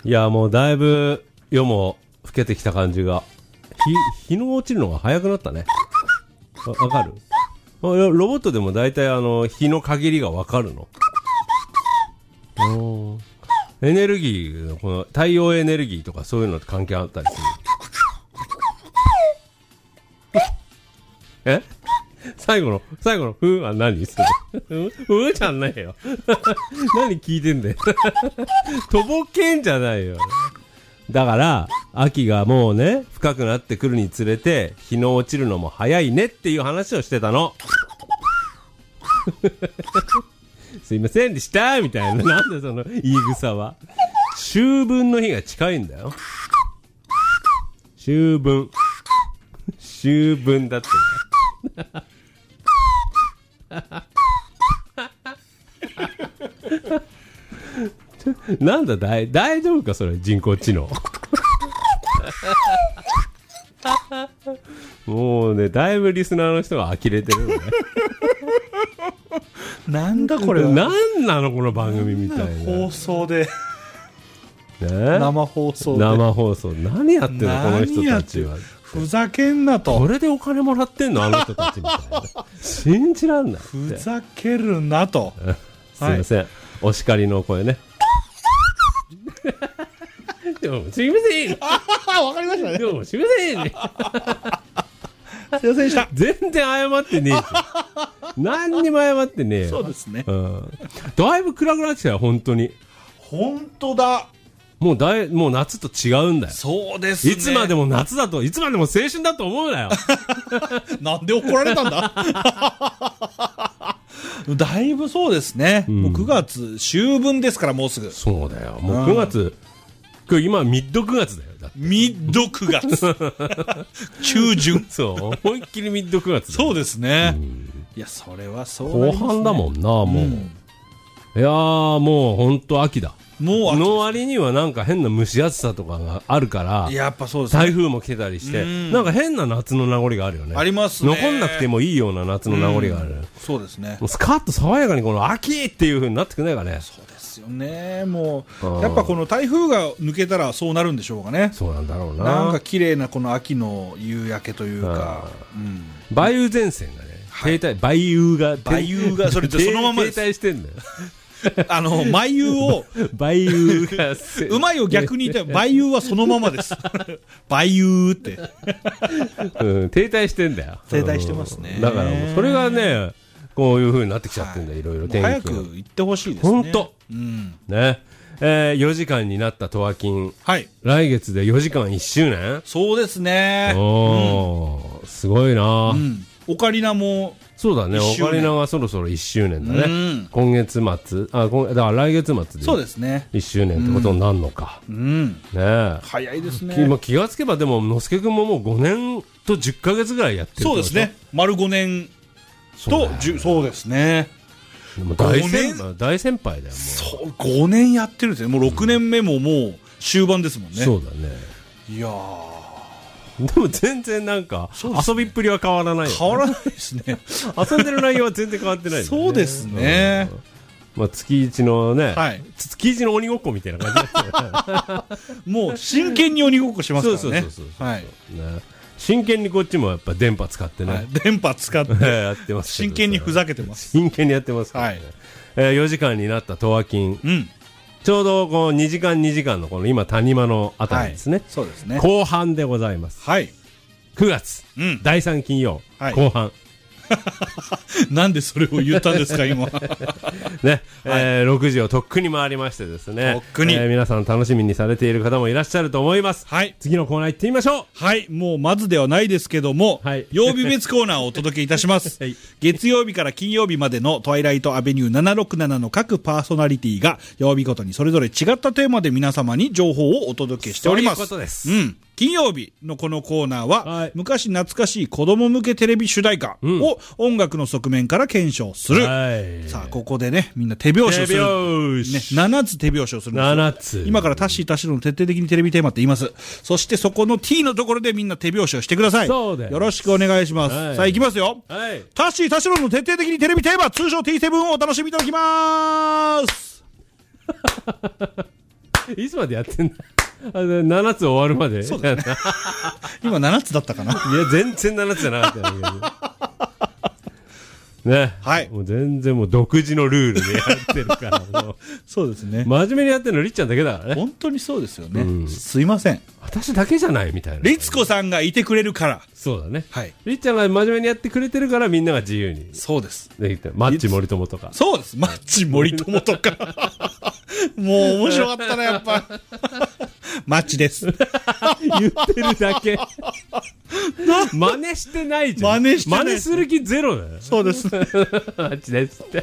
いや、もうだいぶ夜も更けてきた感じが。日の落ちるのが早くなったね。わかる？ロボットでも大体日の限りがわかるの。エネルギーのこの太陽エネルギーとかそういうのと関係あったりする。最後のふーは何それ。ふーじゃないよ。何聞いてんだよ。とぼけんじゃないよ。だから、秋がもうね、深くなってくるにつれて、日の落ちるのも早いねっていう話をしてたの。すいませんでしたみたいな。なんでその言い草は。秋分の日が近いんだよ。秋分。秋分だって。なんだ大丈夫かそれ、人工知能。もうね、だいぶリスナーの人が呆れてるね。 なんだこれは。 なんなのこの番組みたいな。 放送で、 ね、 生放送で。 生放送。何やってんのこの人たちは。 ふざけんなと。 これでお金もらってんのあの人たちみたいな。信じらんない。 ふざけるなと。 すいません。お叱りの声ね。でもすいません。 わかりましたね。 でもすいません。 すいませんでした。 全然謝ってねえじゃん。何にも謝ってねえよ。 そうですね。 だいぶ暗くなってきたよ、本当に。 本当だ。 もう夏と違うんだよ。 そうですね。 いつまでも夏だと、いつまでも青春だと思うなよ。 なんで怒られたんだ。だいぶそうですね。もう9月秋分ですから、もうすぐ。 そうだよ。もう9月。今ミッド9月だよ。だってミッド9月。中旬。 そう。思いっきりミッド9月だよ。 そうですね。いや、それはそうなりますね。 後半だもんな、もう。いやー、もうほんと秋だ。 もうの割にはなんか変な蒸し暑さとかがあるから、 やっぱそうですね。 台風も来てたりして、なんか変な夏の名残があるよね。 ありますね。 残んなくてもいいような夏の名残がある。 そうですね。 もうスカッと爽やかにこの秋っていう風になってくんないかね。 そうですよね。もうやっぱこの台風が抜けたらそうなるんでしょうかね。 そうなんだろうな。 なんか綺麗なこの秋の夕焼けというか、 梅雨前線がね、停滞、梅雨がそれってそのままです。 停滞してんだよ。 梅雨を梅雨がうまいを逆に言ったら梅雨はそのままです。梅雨って、 停滞してんだよ。 停滞してますね。 だからもうそれがね、こういう風になってきちゃってんだよ、いろいろ天気。 早く行ってほしいですね。 本当。ね。4時間になったとわ金。 はい。 来月で4時間1周年。 そうですね。 すごいな。 オカリナも。 そうだね。オカリナがそろそろ1周年だね。今月末、だから来月末で。 そうですね。 1周年ってことになるのか。ねえ。 早いですね。 今気がつけばでも、のすけくんももう5年と10ヶ月ぐらいやってる。 そうですね。丸5年とそうですね。 大先輩だよ、もう。 そう、5年やってるんですよ。もう6年目ももう終盤ですもんね。 そうだね。 いやー。 でも全然なんか、遊びっぷりは変わらないよね。 変わらないですね。 遊んでる内容は全然変わってないよね。 そうですね。 まあ月一のね、月一の鬼ごっこみたいな感じだもう真剣に鬼ごっこしますからね。 そう。真剣にこっちもやっぱ電波使ってね。 電波使ってやってます。 真剣にふざけてます。 真剣にやってますからね。4時間になったとわ金。ちょうどこう2時間のこの今谷間のあたりですね。 そうですね。 後半でございます。 はい。 9月、第3金曜、後半。 なんでそれを言ったんですか今。 ね、6時をとっくに回りましてですね。 とっくに。 皆さん楽しみにされている方もいらっしゃると思います。 はい。 次のコーナー行ってみましょう。 はい。もうまずではないですけども、曜日別コーナーをお届けいたします。月曜日から金曜日までのトワイライトアベニュー767の各パーソナリティが曜日ごとにそれぞれ違ったテーマで皆様に情報をお届けしております。 そういうことです。 金曜日のこのコーナーは、昔懐かしい子供向けテレビ主題歌を音楽の側面から検証する。さあ、ここでね、みんな手拍子をする。7つ手拍子をするんですよ。7つ。今からタッシータッシロの徹底的にテレビテーマって言います。そしてそこの T のところでみんな手拍子をしてください。よろしくお願いします。さあ、行きますよ。タッシータッシロの徹底的にテレビテーマ、通称 T7 をお楽しみいただきます。 いつまでやってんだ7つ終わるまで。 そうですね。今7つだったかな。いや、 全然7つじゃなかったよね。 はい。 もう全然もう独自のルールでやってるから、もう。 そうですね。 真面目にやってるのりっちゃんだけだからね。 本当にそうですよね。すいません。 私だけじゃないみたいな。 律子さんがいてくれるから。 そうだね。 はい。 りっちゃんが真面目にやってくれてるからみんなが自由に。 そうです。 マッチ森友とか。 そうです。マッチ森友とか。もう面白かったな、やっぱ。マッチです。 言ってるだけ。真似してないじゃん。真似する気ゼロだよ。 そうです。 マッチですって。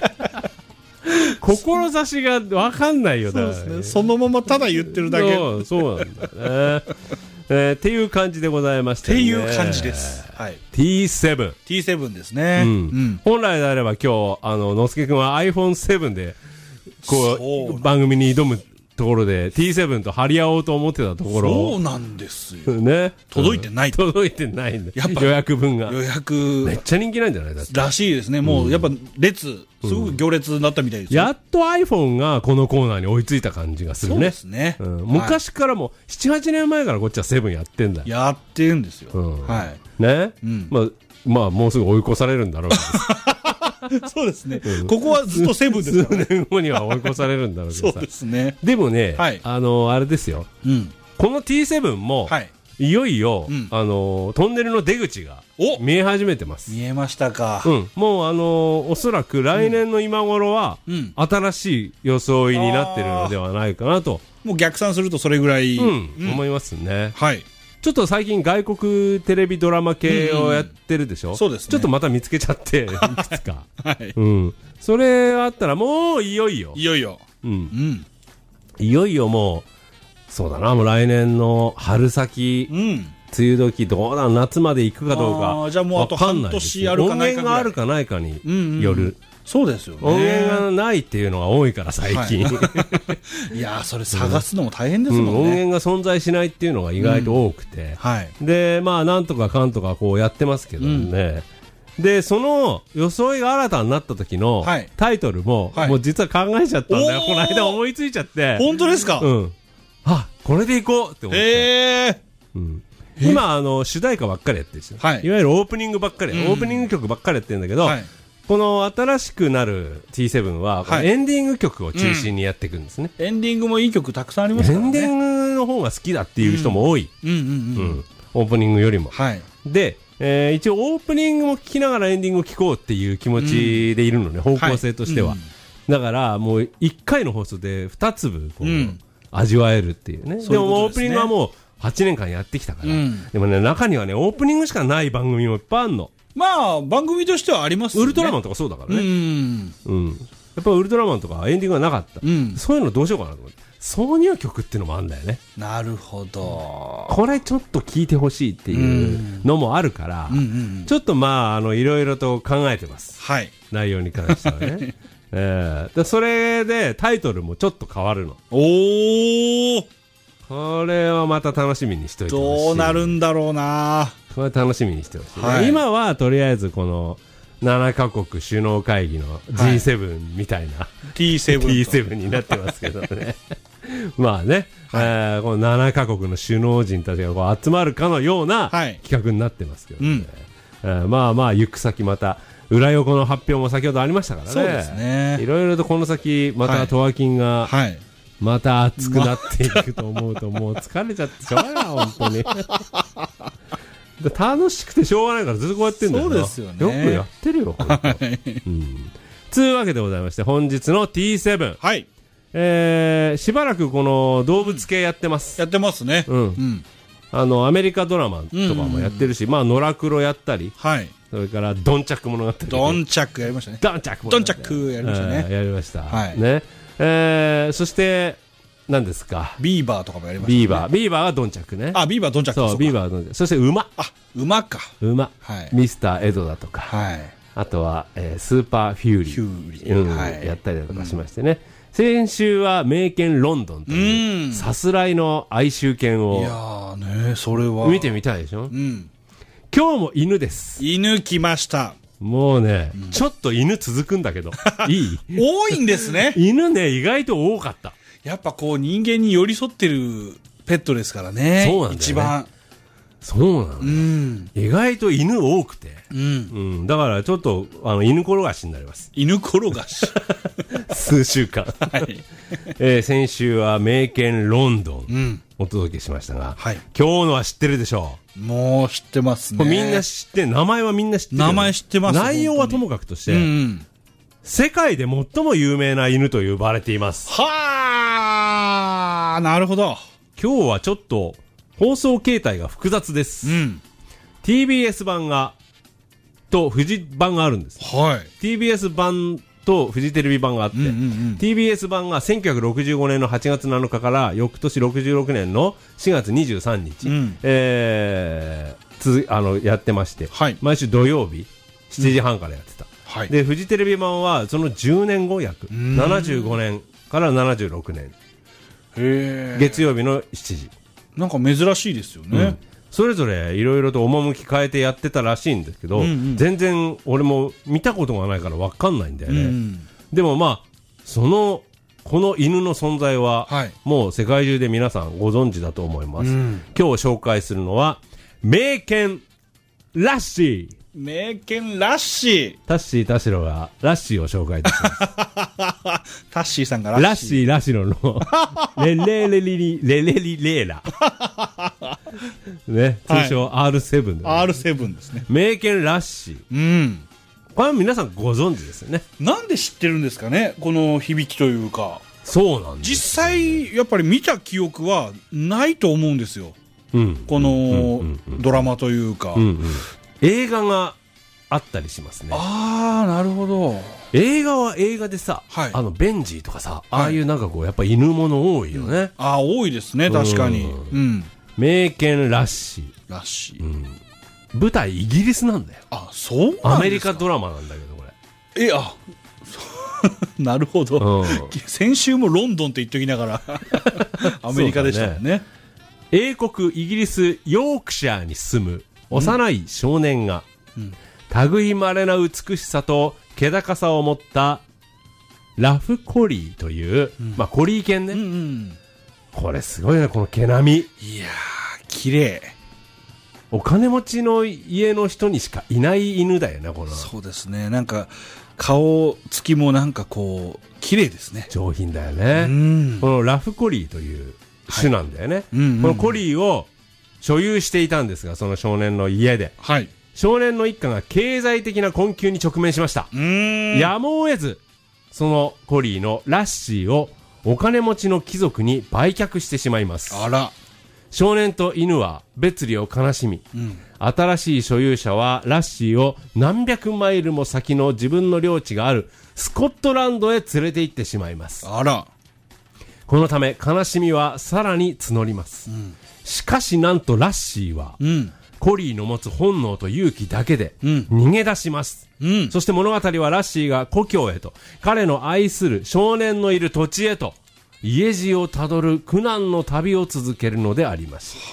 志が分かんないよね。 そうですね。そのままただ言ってるだけ。 そうなんだね。っていう感じでございまして、 っていう感じです。はい。 T7。 T7 ですね。 本来であれば今日、のすけくんは iPhone7 で、こう、番組に挑むところで T7 と張り合おうと思ってたところ。 そうなんですよ。 ね。 届いてない。 届いてないんだ。やっぱ予約分が。 予約。 めっちゃ人気なんじゃないだって。 らしいですね。もうやっぱ列、すごく行列になったみたいですよ。 やっと iPhone がこのコーナーに追いついた感じがするね。 そうですね。 昔からもう7、8年前からこっちは7やってんだ。 やってるんですよ。はい。 ね。まあもうすぐ追い越されるんだろうけど。そうですね。ここはずっと7ですからね。 数年後には追い越されるんだろうけどさ。 そうですね。 でもね、あれですよ。この T7 も、いよいよ、トンネルの出口が見え始めてます。 見えましたか。 もうおそらく来年の今頃は、新しい装いになってるのではないかなと。 もう逆算するとそれぐらい。 思いますね。 はい。 ちょっと最近外国テレビドラマ系をやってるでしょ。 そうですね。 ちょっとまた見つけちゃって、いくつか。 はい。 それあったらもういよいよ。 いよいよ。 いよいよもう、そうだな、もう来年の春先、梅雨時どうだ、夏まで行くかどうか。 じゃあもうあと半年あるかないかぐらい。 音源があるかないかによる。 そうですよね。 音源がないっていうのが多いから最近。 いやそれ探すのも大変ですもんね。 音源が存在しないっていうのが意外と多くて。で、まあなんとかかんとかこうやってますけどね。で、その装いが新たになった時のタイトルも、もう実は考えちゃったんだよ。この間思いついちゃって。 本当ですか？ あ、これでいこうって思って。今、主題歌ばっかりやってるんですよ。いわゆるオープニングばっかり、オープニング曲ばっかりやってるんだけど、この新しくなる T7 は、エンディング曲を中心にやっていくんですね。 エンディングもいい曲たくさんありますからね。 エンディングの方が好きだっていう人も多い。オープニングよりも。で、一応オープニングも聴きながらエンディングを聴こうっていう気持ちでいるのね、方向性としては。だからもう1回の放送で2粒こう、味わえるっていうね。でもオープニングはもう8年間やってきたから。でもね、中にはね、オープニングしかない番組もいっぱいあるの。 まあ、番組としてはありますよね。 ウルトラマンとかそうだからね。やっぱウルトラマンとかエンディングがなかった。そういうのどうしようかなと思って。挿入曲っていうのもあるんだよね。 なるほど。 これちょっと聞いてほしいっていうのもあるから、ちょっとまあ、いろいろと考えてます。内容に関してはね。でそれでタイトルもちょっと変わるの。これはまた楽しみにしておいてほしい。 どうなるんだろうな。 これ楽しみにしてほしい。今はとりあえずこの7カ国首脳会議の G7 みたいな、T7 になってますけどね。まあね、この7カ国の首脳陣たちがこう集まるかのような企画になってますけどね。まあまあ行く先また裏横の発表も先ほどありましたからね。そうですね。いろいろとこの先またトワキンが、また熱くなっていくと思うともう疲れちゃってしょうがないな本当に。楽しくてしょうがないからずっとこうやってんだよな。そうですよね。よくやってるよ。つうわけでございまして本日の T7。しばらくこの動物系やってます。 やってますね。 アメリカドラマとかもやってるし、まあ野良黒やったり。それからドンチャック物語。 ドンチャックやりましたね。 ドンチャックやりましたね。 やりました。ね。そして何ですか。 ビーバーとかもやりましたね。 ビーバーはドンチャックね。 あ、ビーバードンチャック。 そう、ビーバーはドンチャック。そして馬。 あ、馬か。 馬。ミスターエドだとか。あとはスーパーフューリー。やったりだとかしましてね。先週は名犬ロンドンというさすらいの愛愁犬を。 いやーね、それは見てみたいでしょ。今日も犬です。 犬来ました。 もうね、ちょっと犬続くんだけど。いい？ 多いんですね。 犬ね、意外と多かった。 やっぱこう人間に寄り添ってるペットですからね。 そうなんだよね。 一番。 そうなの、意外と犬多くて。だからちょっと、犬転がしになります。 犬転がし。 数週間。 はい。 先週は名犬ロンドン。お届けしましたが、今日のは知ってるでしょう。もう知ってますね。 みんな知って、名前はみんな知ってる。 名前知ってます。 内容はともかくとして、世界で最も有名な犬と呼ばれています。 はー、なるほど。 今日はちょっと、放送形態が複雑です。TBS 版とフジ版があるんです。TBS 版とフジテレビ版があって、TBS 版が1965年の8月7日から翌年66年の4月23日、やってまして、毎週土曜日7時半からやってた。で、フジテレビ版はその10年後約、75年から76年、月曜日の7時。 なんか珍しいですよね。 それぞれいろいろと趣変えてやってたらしいんですけど、全然俺も見たことがないから分かんないんだよね。でもまあ、この犬の存在は、もう世界中で皆さんご存知だと思います。今日紹介するのは、名犬ラッシー。 名犬ラッシー。タッシー田代がラッシーを紹介いたします。 タッシーさんがラッシーラシロのレレレリレレリレーラ。ね、通称 R7 で、 R7 ですね。 名犬ラッシー。これは皆さんご存知ですよね。 なんで知ってるんですかね、この響きというか。 そうなんです。 実際やっぱり見た記憶はないと思うんですよ。このドラマというか。 映画があったりしますね。 ああ、なるほど。 映画は映画でさ、ベンジーとかさ、ああいうなんかこう、やっぱ犬もの多いよね。 ああ、多いですね、確かに。 名犬ラッシー。 ラッシー。 舞台イギリスなんだよ。 あ、そうなんですか。 アメリカドラマなんだけど、これ。なるほど。先週もロンドンって言っときながら、アメリカでしたもんね。 英国イギリスヨークシャーに住む幼い少年が、類いまれな美しさと気高さを持ったラフコリーという、コリー犬ね。これすごいね、この毛並み。 いやー、綺麗。 お金持ちの家の人にしかいない犬だよね、この。 そうですね。なんか、顔つきもなんかこう、綺麗ですね。 上品だよね。このラフコリーという種なんだよね。このコリーを所有していたんですが、その少年の家で。少年の一家が経済的な困窮に直面しました。やむを得ず、そのコリーのラッシーをお金持ちの貴族に売却してしまいます。 あら。 少年と犬は別離を悲しみ、新しい所有者はラッシーを何百マイルも先の自分の領地があるスコットランドへ連れて行ってしまいます。 あら。 このため悲しみはさらに募ります。しかしなんとラッシーは、コリーの持つ本能と勇気だけで逃げ出します。そして物語はラッシーが故郷へと、彼の愛する少年のいる土地へと、家路をたどる苦難の旅を続けるのでありました。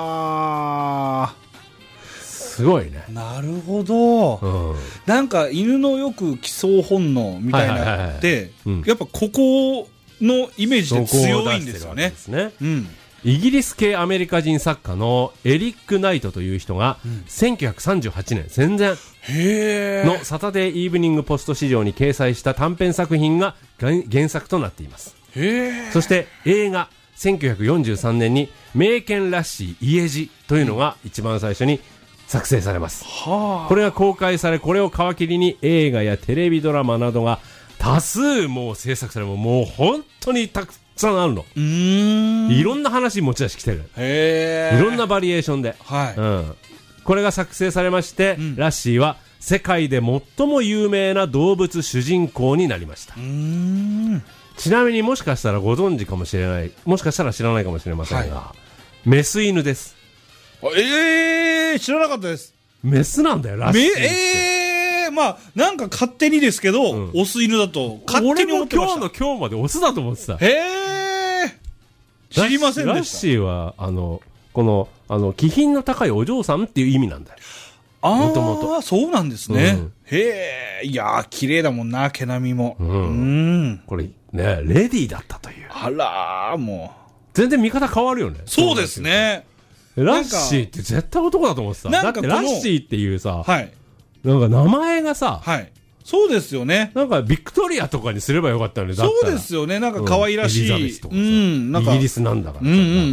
すごいね。 なるほど。なんか犬のよく帰巣本能みたいなのって、やっぱここのイメージで強いんですよね。イギリス系アメリカ人作家のエリック・ナイトという人が、1938年戦前のサタデー・イーブニング・ポスト市場に掲載した短編作品が原作となっています。そして映画1943年に名犬ラッシー家路というのが一番最初に作成されます。これが公開され、これを皮切りに映画やテレビドラマなどが多数もう制作され、もう本当にたくさんあるの。いろんな話持ち出してきてる。いろんなバリエーションで、これが作成されまして、ラッシーは世界で最も有名な動物主人公になりました。ちなみにもしかしたらご存知かもしれない、もしかしたら知らないかもしれませんが、メス犬です。 知らなかったです。 メスなんだよ、ラッシーって。 まあなんか勝手にですけど、オス犬だと勝手に思ってました。 俺も今日までオスだと思ってた。 知りませんでした。 ラッシーはこの気品の高いお嬢さんっていう意味なんだよ。もともと。 そうなんですね。いやー綺麗だもんな、毛並みも。 これね、レディーだったという。 あらー、もう。 全然見方変わるよね。 そうですね。 ラッシーって絶対男だと思ってた。だってラッシーっていうさ、 はい。 なんか名前がさ、 はい。そうですよね。 なんかビクトリアとかにすればよかったのに、だったらそうですよね。なんか可愛らしい。 エリザベスとかさ、なんかイギリスなんだから。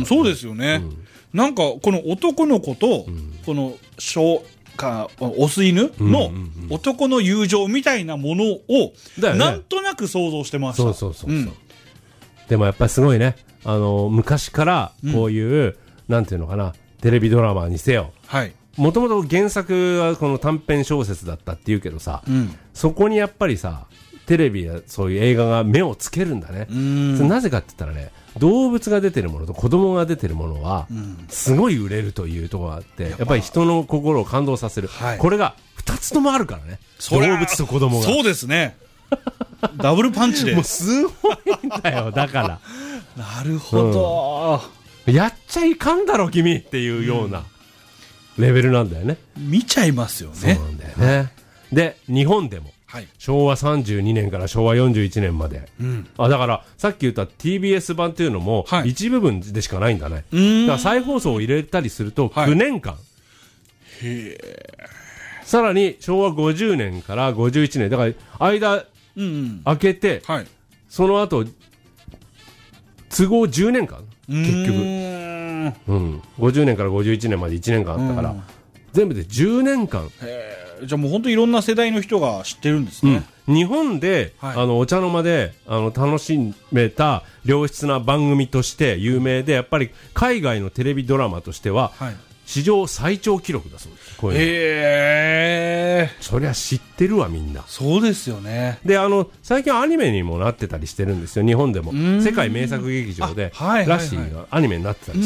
そうですよね。なんかこの男の子と、このオス犬の男の友情みたいなものを、なんとなく想像してました。 そう。でもやっぱりすごいね。昔からこういう、なんていうのかな、テレビドラマにせよ。はい。もともと原作はこの短編小説だったって言うけどさ、そこにやっぱりさ、テレビやそういう映画が目をつけるんだね。なぜかって言ったらね、動物が出てるものと子供が出てるものは、すごい売れるというところがあって、やっぱり人の心を感動させる。これが2つともあるからね。動物と子供が。 そうですね。ダブルパンチで。 もうすごいんだよ、だから。 なるほど、 やっちゃいかんだろ君っていうようなレベルなんだよね。 見ちゃいますよね。 そうなんだよね。で、日本でも、昭和32年から昭和41年まで、だからさっき言った TBS 版っていうのも一部分でしかないんだね。だから再放送を入れたりすると9年間、さらに昭和50年から51年だから間開けて、その後都合10年間結局、50年から51年まで1年間あったから、全部で10年間。 じゃあもう本当いろんな世代の人が知ってるんですね。 日本で、お茶の間で楽しめた良質な番組として有名で、やっぱり海外のテレビドラマとしては、史上最長記録だそうです。こういうそりゃ知ってるわみんな。 そうですよね。 で最近アニメにもなってたりしてるんですよ。日本でも世界名作劇場でラッシーがアニメになってたりして、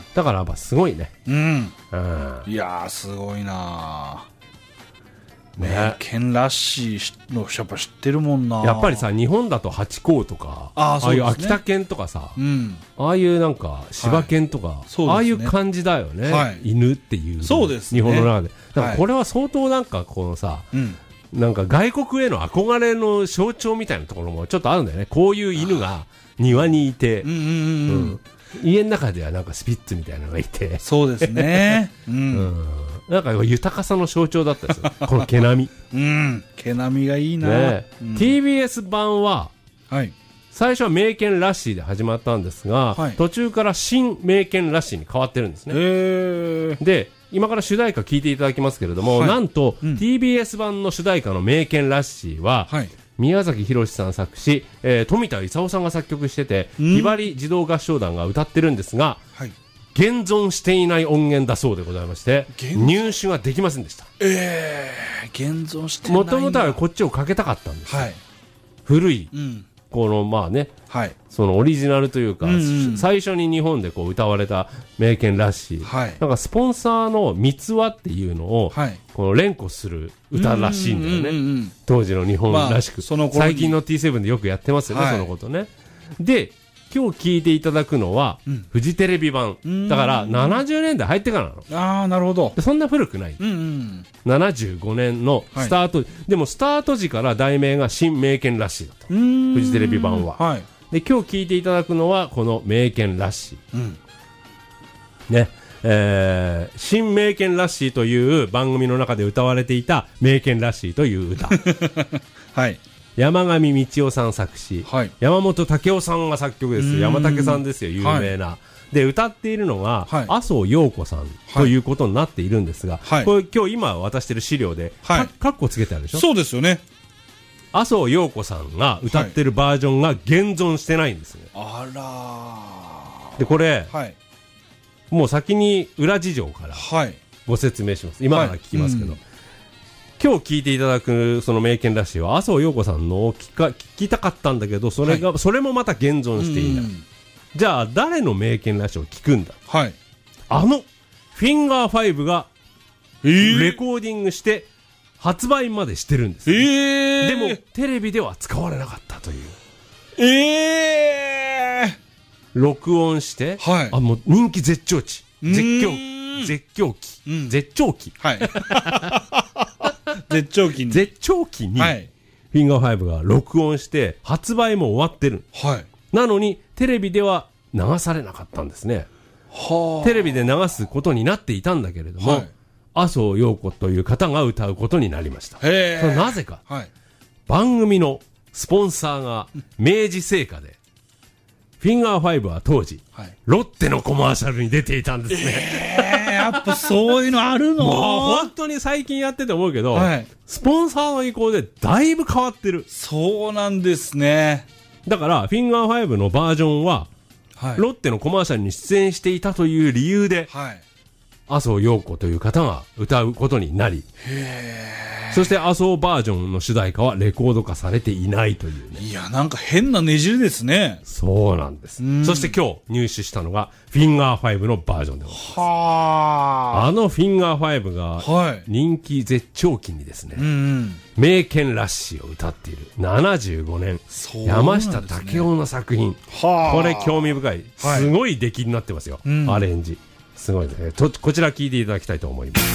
だからやっぱすごいね。 いやーすごいなね。ケン・ラッシーのやっぱ知ってるもんな。 やっぱりさ、日本だとハチ公とか、ああいう秋田犬とかさ、ああいうなんか柴犬とか、ああいう感じだよね。犬っていう。 そうですね。 日本の中で。だからこれは相当なんかこのさ、なんか外国への憧れの象徴みたいなところもちょっとあるんだよね。こういう犬が庭にいて、家の中ではなんかスピッツみたいなのがいて。 そうですね。 なんか豊かさの象徴だったですよ。この毛並み。 毛並みがいいな。 TBS 版は、最初は名犬ラッシーで始まったんですが、途中から新名犬ラッシーに変わってるんですね。で、今から主題歌聴いていただきますけれども、なんと、TBS 版の主題歌の名犬ラッシーは、宮崎宏さん作詞、富田勲さんが作曲してて、ひばり児童合唱団が歌ってるんですが、現存していない音源だそうでございまして、入手ができませんでした。 現存してないんだ。 もともとはこっちをかけたかったんです。古い、このまあね、そのオリジナルというか、最初に日本でこう歌われた名犬らしい、なんかスポンサーの三つ輪っていうのを、この連呼する歌らしいんだよね。当時の日本らしく、最近の T7 でよくやってますよね、そのことね。で、今日聞いていただくのは、フジテレビ版。だから、70年代入ってからなの。 ああ、なるほど。 そんな古くない。75年のスタート、でもスタート時から題名が新名犬らしいだと。フジテレビ版は。で、今日聞いていただくのは、この名犬らしい。ね。新名犬らしいという番組の中で歌われていた名犬らしいという歌。山上道夫さん作詞、山本武夫さんが作曲ですよ。山武さんですよ、有名な。で、歌っているのが、麻生陽子さんということになっているんですが、これ今日今渡している資料で、カッコつけてあるでしょ。 そうですよね。 麻生陽子さんが歌ってるバージョンが現存してないんですね。 あらで、これ、もう先に裏事情からご説明します。今から聞きますけど。今日聞いていただくその名犬らしいは麻生陽子さんのを聞きたかったんだけど、それもまた現存していない。じゃあ誰の名犬らしいを聞くんだ。フィンガー5がレコーディングして発売までしてるんです、でもテレビでは使われなかったという。録音して、もう人気絶頂期、絶頂期、絶頂期。 絶頂期にフィンガー5が録音して発売も終わってる。 なのにテレビでは流されなかったんですね。テレビで流すことになっていたんだけれども、はい、麻生陽子という方が歌うことになりました。それなぜか、はい、番組のスポンサーが明治製菓で、フィンガー5は当時、はい、ロッテのコマーシャルに出ていたんですね。 やっぱそういうのあるの？ もう本当に最近やってて思うけど、はい、スポンサーの意向でだいぶ変わってる。 そうなんですね。 だからフィンガー5のバージョンは、はい、ロッテのコマーシャルに出演していたという理由で、はい、麻生陽子という方が歌うことになり、そして麻生バージョンの主題歌はレコード化されていないというね。 いや、なんか変なねじれですね。 そうなんです。そして今日入手したのがフィンガー5のバージョンでございます。あのフィンガー5が人気絶頂期にですね、名犬ラッシーを歌っている75年、山下武夫の作品。これ興味深い。すごい出来になってますよ。アレンジ。すごいですね。こちら聴いていただきたいと思います。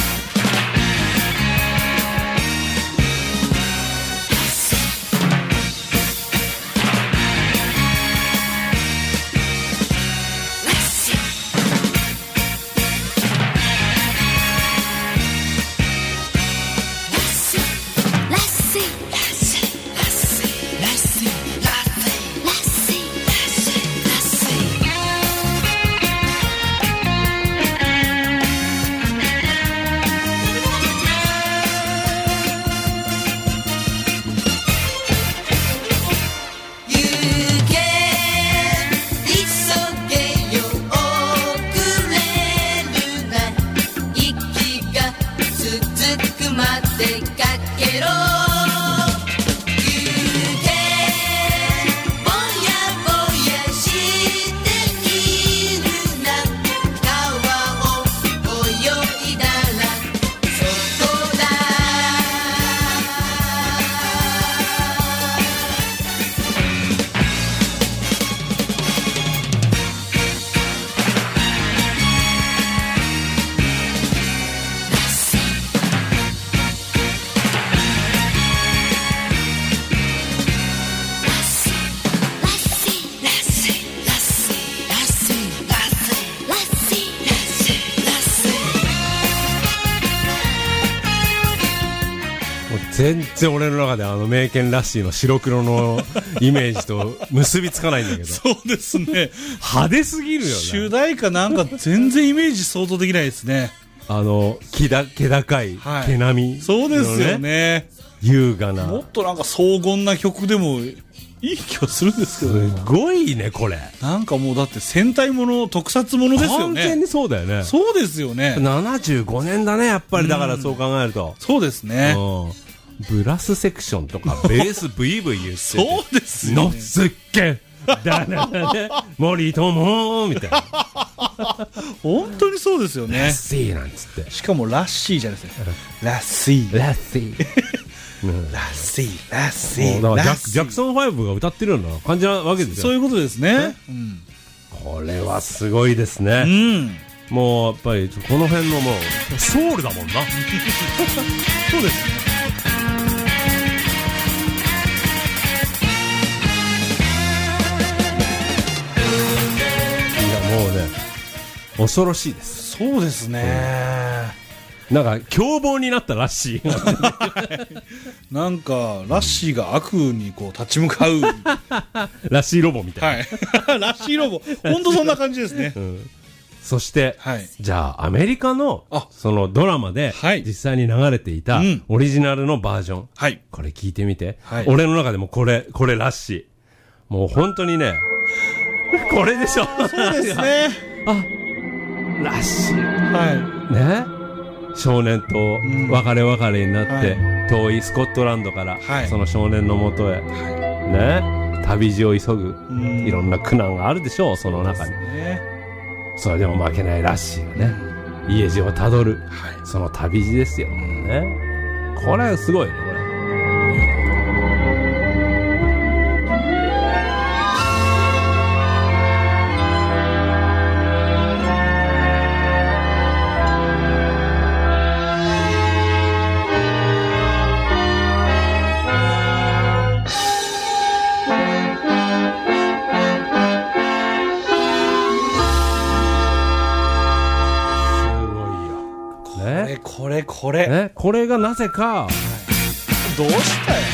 全然俺の中で名犬ラッシーの白黒のイメージと結びつかないんだけど。 そうですね。 派手すぎるよね。 主題歌なんか全然イメージ想像できないですね。 気高い、はい、毛並み、 そうですよね。 優雅な。 もっとなんか荘厳な曲でもいい気がするんですけどね。 すごいね、これ。 なんかもうだって戦隊もの、特撮ものですよね。 完全にそうだよね。 そうですよね。 75年だね、やっぱり。だからそう考えると。 そうですね。 ブラスセクションとかベースブイブイ言ってそうですよね。 のすっけだな森友みたいな。 本当にそうですよね。 ラッシーなんつって。 しかもラッシーじゃないですか。ラッシー。 ラッシー。 ラッシー。ラッシー。 だからジャクソン5が歌ってるような感じなわけですよ。 そういうことですね。 これはすごいですね。もうやっぱりこの辺のもうソウルだもんな。 そうですね。 もうね、恐ろしいです。 そうですね。 なんか凶暴になったラッシー。 なんかラッシーが悪にこう立ち向かう。 ラッシーロボみたいな。はい。ラッシーロボ。本当そんな感じですね。 そして、はい、じゃあアメリカのそのドラマで実際に流れていたオリジナルのバージョン。はい、これ聞いてみて。はい、俺の中でもこれラッシー。もう本当にね。これでしょ。 そうですね。 ラッシー。はい。ね。少年と別れになって、遠いスコットランドからその少年のもとへ、ね。旅路を急ぐいろんな苦難があるでしょう、その中に。それでも負けないラッシーがね、家路をたどる、その旅路ですよ。ね。これすごいね、これ。 これ。 ね、これがなぜか、 どうしたよ。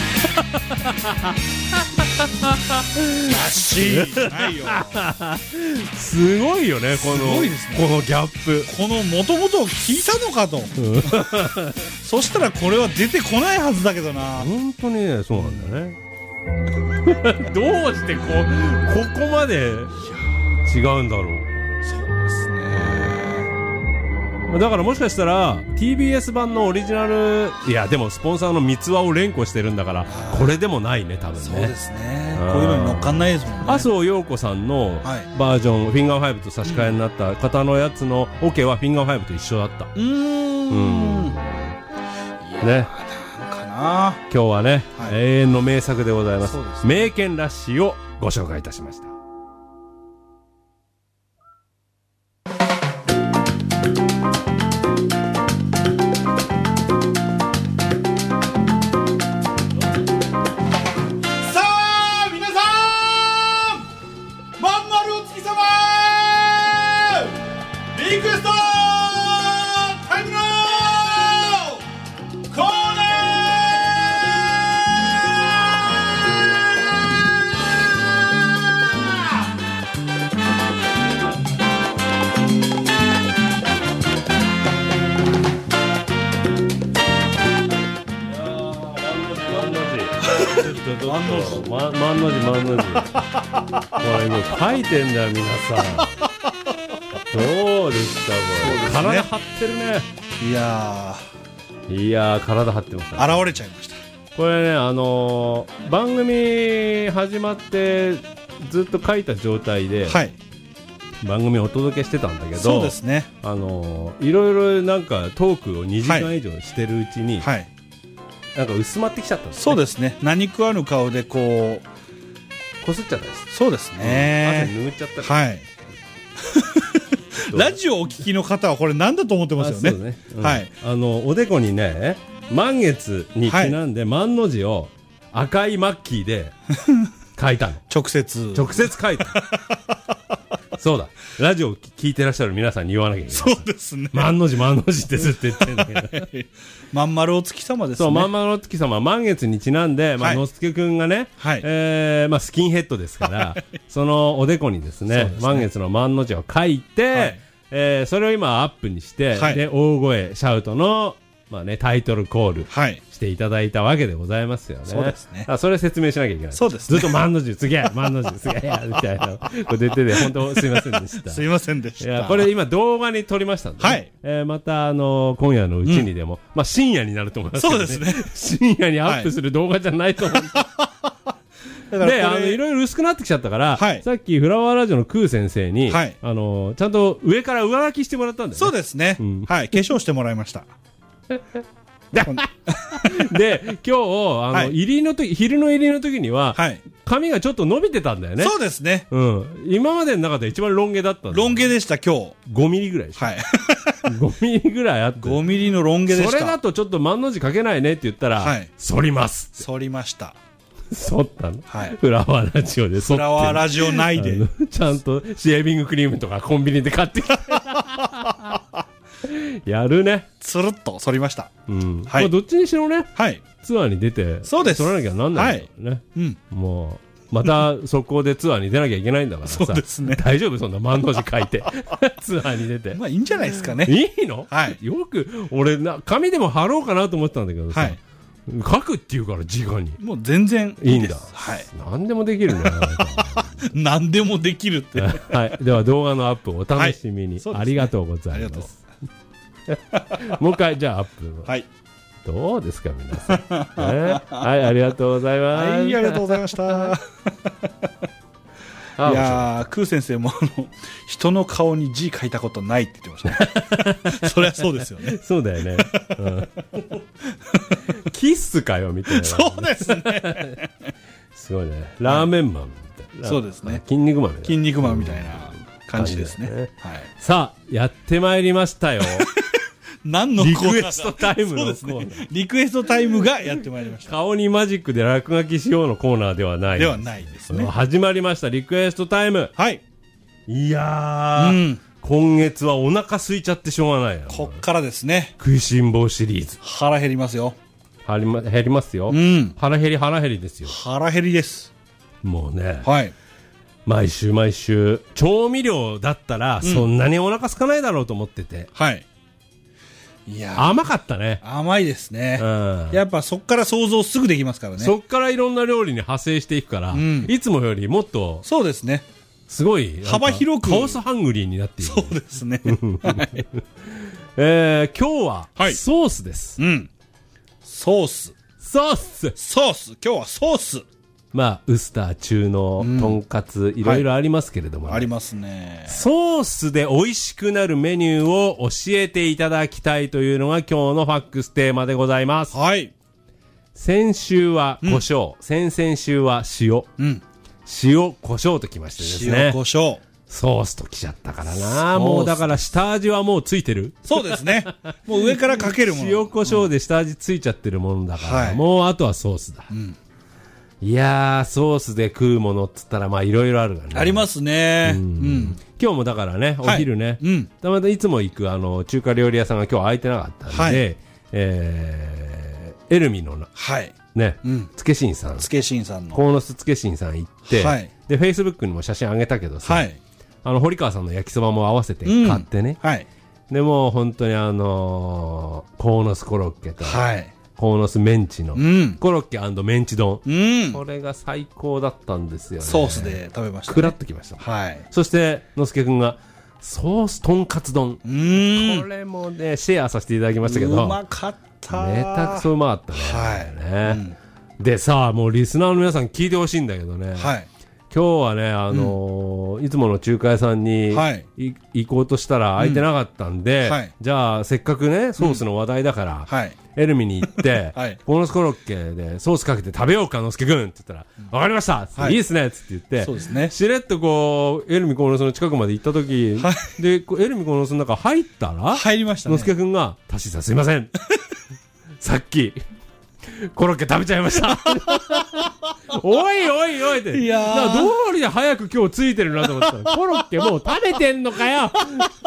らしい。ないよ。 すごいよね、この、 すごいですね、 このギャップ。 この元々を聞いたのかと。そしたらこれは出てこないはずだけどな。 本当にね、そうなんだよね。どうしてここまで違うんだろう。 そうですね。 だからもしかしたら TBS 版のオリジナル、いやでもスポンサーの三つ輪を連呼してるんだからこれでもないね、多分ね。 そうですね。こういうのに乗っかんないですもんね。 麻生陽子さんのバージョン、フィンガー5と差し替えになった方のやつのオケはフィンガー5と一緒だった。ね。今日はね、永遠の名作でございます。名犬ラッシーをご紹介いたしました。万の字。これ書いてんだよ、皆さん。どうですか、これ。体張ってるね。いやー、体張ってますね。 現れちゃいました。 これね、番組始まってずっと書いた状態で、番組をお届けしてたんだけど、 そうですね。 いろいろなんかトークを2時間以上してるうちに、なんか薄まってきちゃったんですね。 そうですね。何食わぬ顔でこうこすっちゃったりして。 そうですね。 汗拭っちゃったり。 はい。ラジオをお聞きの方はこれ何だと思ってますよね。 そうね。はい。おでこにね、満月にちなんで万の字を赤いマッキーで書いたの。 直接書いた。そうだ。ラジオを聞いてらっしゃる皆さんに言わなきゃいけない。 そうですね。 万の字ってずっと言ってるんだけど。 まんまるお月様ですね。 そう、まんまるお月様、満月にちなんで、のすけくんがね、スキンヘッドですから、そのおでこにですね、満月の万の字を書いて、それを今アップにして、で、大声、シャウトの、タイトルコールしていただいたわけでございますよね。 そうですね。 それ説明しなきゃいけない。 そうですね。ずっと万の字、すげえ、みたいな、こう出てて、本当すいませんでした。 すいませんでした。 いや、これ今動画に撮りましたんで、また今夜のうちにでも、深夜になると思いますけどね。そうですね。深夜にアップする動画じゃないと思う。で、いろいろ薄くなってきちゃったから、さっきフラワーラジオのクー先生に、ちゃんと上から上書きしてもらったんだよね。 そうですね。はい。化粧してもらいました。 で、今日、昼の入りの時には、髪がちょっと伸びてたんだよね。 そうですね。 今までの中で一番ロン毛だったんだ。 ロン毛でした、今日。 5ミリぐらいでした。5ミリぐらいあって。 5ミリのロン毛でした。 それだとちょっと万の字書けないねって言ったら、反ります。 反りました。 反ったの。フラワーラジオで反って。 フラワーラジオ内で。 ちゃんとシェービングクリームとかコンビニで買ってきて。やるね。 つるっと反りました。 どっちにしろね、ツアーに出て、 そうです。 反らなきゃなんないんだよね。もう、また速攻でツアーに出なきゃいけないんだからさ。 そうですね。 大丈夫そんな万の字書いて。ツアーに出て。 まあいいんじゃないですかね。 いいの？よく、俺、紙でも貼ろうかなと思ってたんだけどさ。書くって言うから直に。 もう全然いいんだ。 何でもできるね。 何でもできるって。 では動画のアップをお楽しみに。ありがとうございます。もう一回、じゃあアップ。どうですか、皆さん。ありがとうございます。 ありがとうございました。いやー、クー先生も人の顔に字書いたことないって言ってましたね。そりゃそうですよね。 そうだよね。キッスかよ、みたいな。 そうですね。 すごいね。ラーメンマンみたいな。 そうですね。 筋肉マン。 筋肉マンみたいな感じですね。 さあ、やってまいりましたよ。 何のコーナー？ リクエストタイムのコーナー。 そうですね。リクエストタイムがやってまいりました。 顔にマジックで落書きしようのコーナーではない。 ではないですね。 始まりました、リクエストタイム。 はい。 いやー、 今月はお腹空いちゃってしょうがないよ。 こっからですね。 食いしん坊シリーズ。 腹減りますよ。 減りますよ。腹減りですよ。 腹減りです。 もうね。 はい。 毎週、調味料だったら、そんなにお腹空かないだろうと思ってて。 はい。いや甘かったね。 甘いですね。やっぱそっから想像すぐできますからね。 そっからいろんな料理に派生していくから、いつもよりもっと、 そうですね。 すごい、 幅広く。 カオスハングリーになっている。 そうですね。はい、 今日は、ソースです。 ソース。今日はソース。 まあ、ウスター中のとんかつ、いろいろありますけれども、 ありますね。 ソースで美味しくなるメニューを教えていただきたいというのが今日のファックステーマでございます。 はい。 先週は胡椒、先々週は塩。塩、胡椒ときましてですね。 塩、胡椒。 ソースときちゃったからな。もうだから下味はもうついてる。 そうですね。もう上からかけるもの。 塩、胡椒で下味ついちゃってるものだから、もうあとはソースだ。いやー、ソースで食うものっつったら、まあいろいろあるからね。 ありますね。 今日もだからね、お昼ね、たまたまいつも行く中華料理屋さんが今日空いてなかったんで、エルミのね、つけしんさん。 つけしんさんの。 鴻巣つけしんさん行って、で、Facebook にも写真あげたけどさ、堀川さんの焼きそばも合わせて買ってね。でも本当に鴻巣コロッケと、鴻巣メンチのコロッケ&メンチ丼、これが最高だったんですよね。 ソースで食べましたね。 くらっときました。そしてのすけくんがソースとんかつ丼、これもねシェアさせていただきましたけど、 うまかった。 めたくそうまかったね。でさあ、もうリスナーの皆さん聞いてほしいんだけどね、今日はね、いつもの中華屋さんに行こうとしたら空いてなかったんで、じゃあせっかくねソースの話題だから、エルミに行って鴻巣コロッケでソースかけて食べようかのすけくんって言ったら、わかりました、いいですねっつって言って、しれっとこうエルミ鴻巣の近くまで行った時で、エルミ鴻巣の中入ったら、 入りましたね。 のすけくんが「タッシーさんすいませんさっきコロッケ食べちゃいましたおいって。いやー、どうりで早く今日ついてるなと思ったら、コロッケもう食べてんのかよ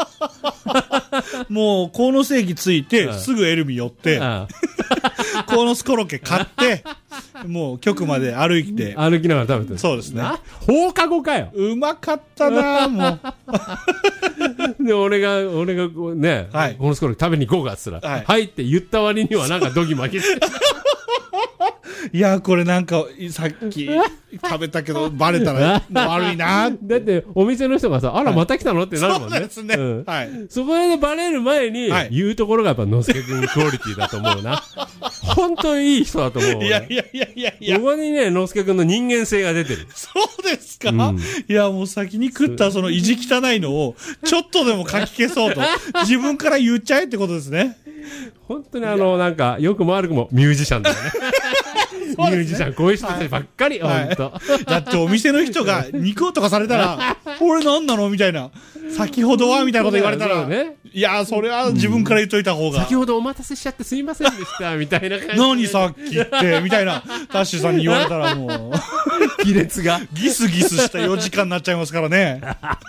もう、鴻巣駅着いて、すぐエルミ寄って、鴻巣コロッケ買って、もう局まで歩きながら食べてる。 そうですね。 放課後かよ。 うまかったなもう。で、俺がね、鴻巣コロッケ食べに行こうかっつったら、はいって言った割にはなんかドギマギいや、これなんか、さっき食べたけど、バレたら悪いな。 だって、お店の人がさ、あら、また来たのってなるもんね。 そうですね。 そこでバレる前に、言うところがやっぱ、のすけくんクオリティだと思うな。本当にいい人だと思う。 いや。ここにね、のすけくんの人間性が出てる。 そうですか、いや、もう先に食ったその意地汚いのを、ちょっとでもかき消そうと、自分から言っちゃえってことですね。 本当になんか、よくも悪くもミュージシャンだよね。ミュージシャン、こういう人たちばっかり、ほんと。 だってお店の人が肉とかされたら、これ何なのみたいな。先ほどはみたいなこと言われたら、いや、それは自分から言っといた方が。 先ほどお待たせしちゃってすいませんでした、みたいな感じ。 何さっきって、みたいな、タッシュさんに言われたらもう、 亀裂が。 ギスギスした4時間になっちゃいますからね。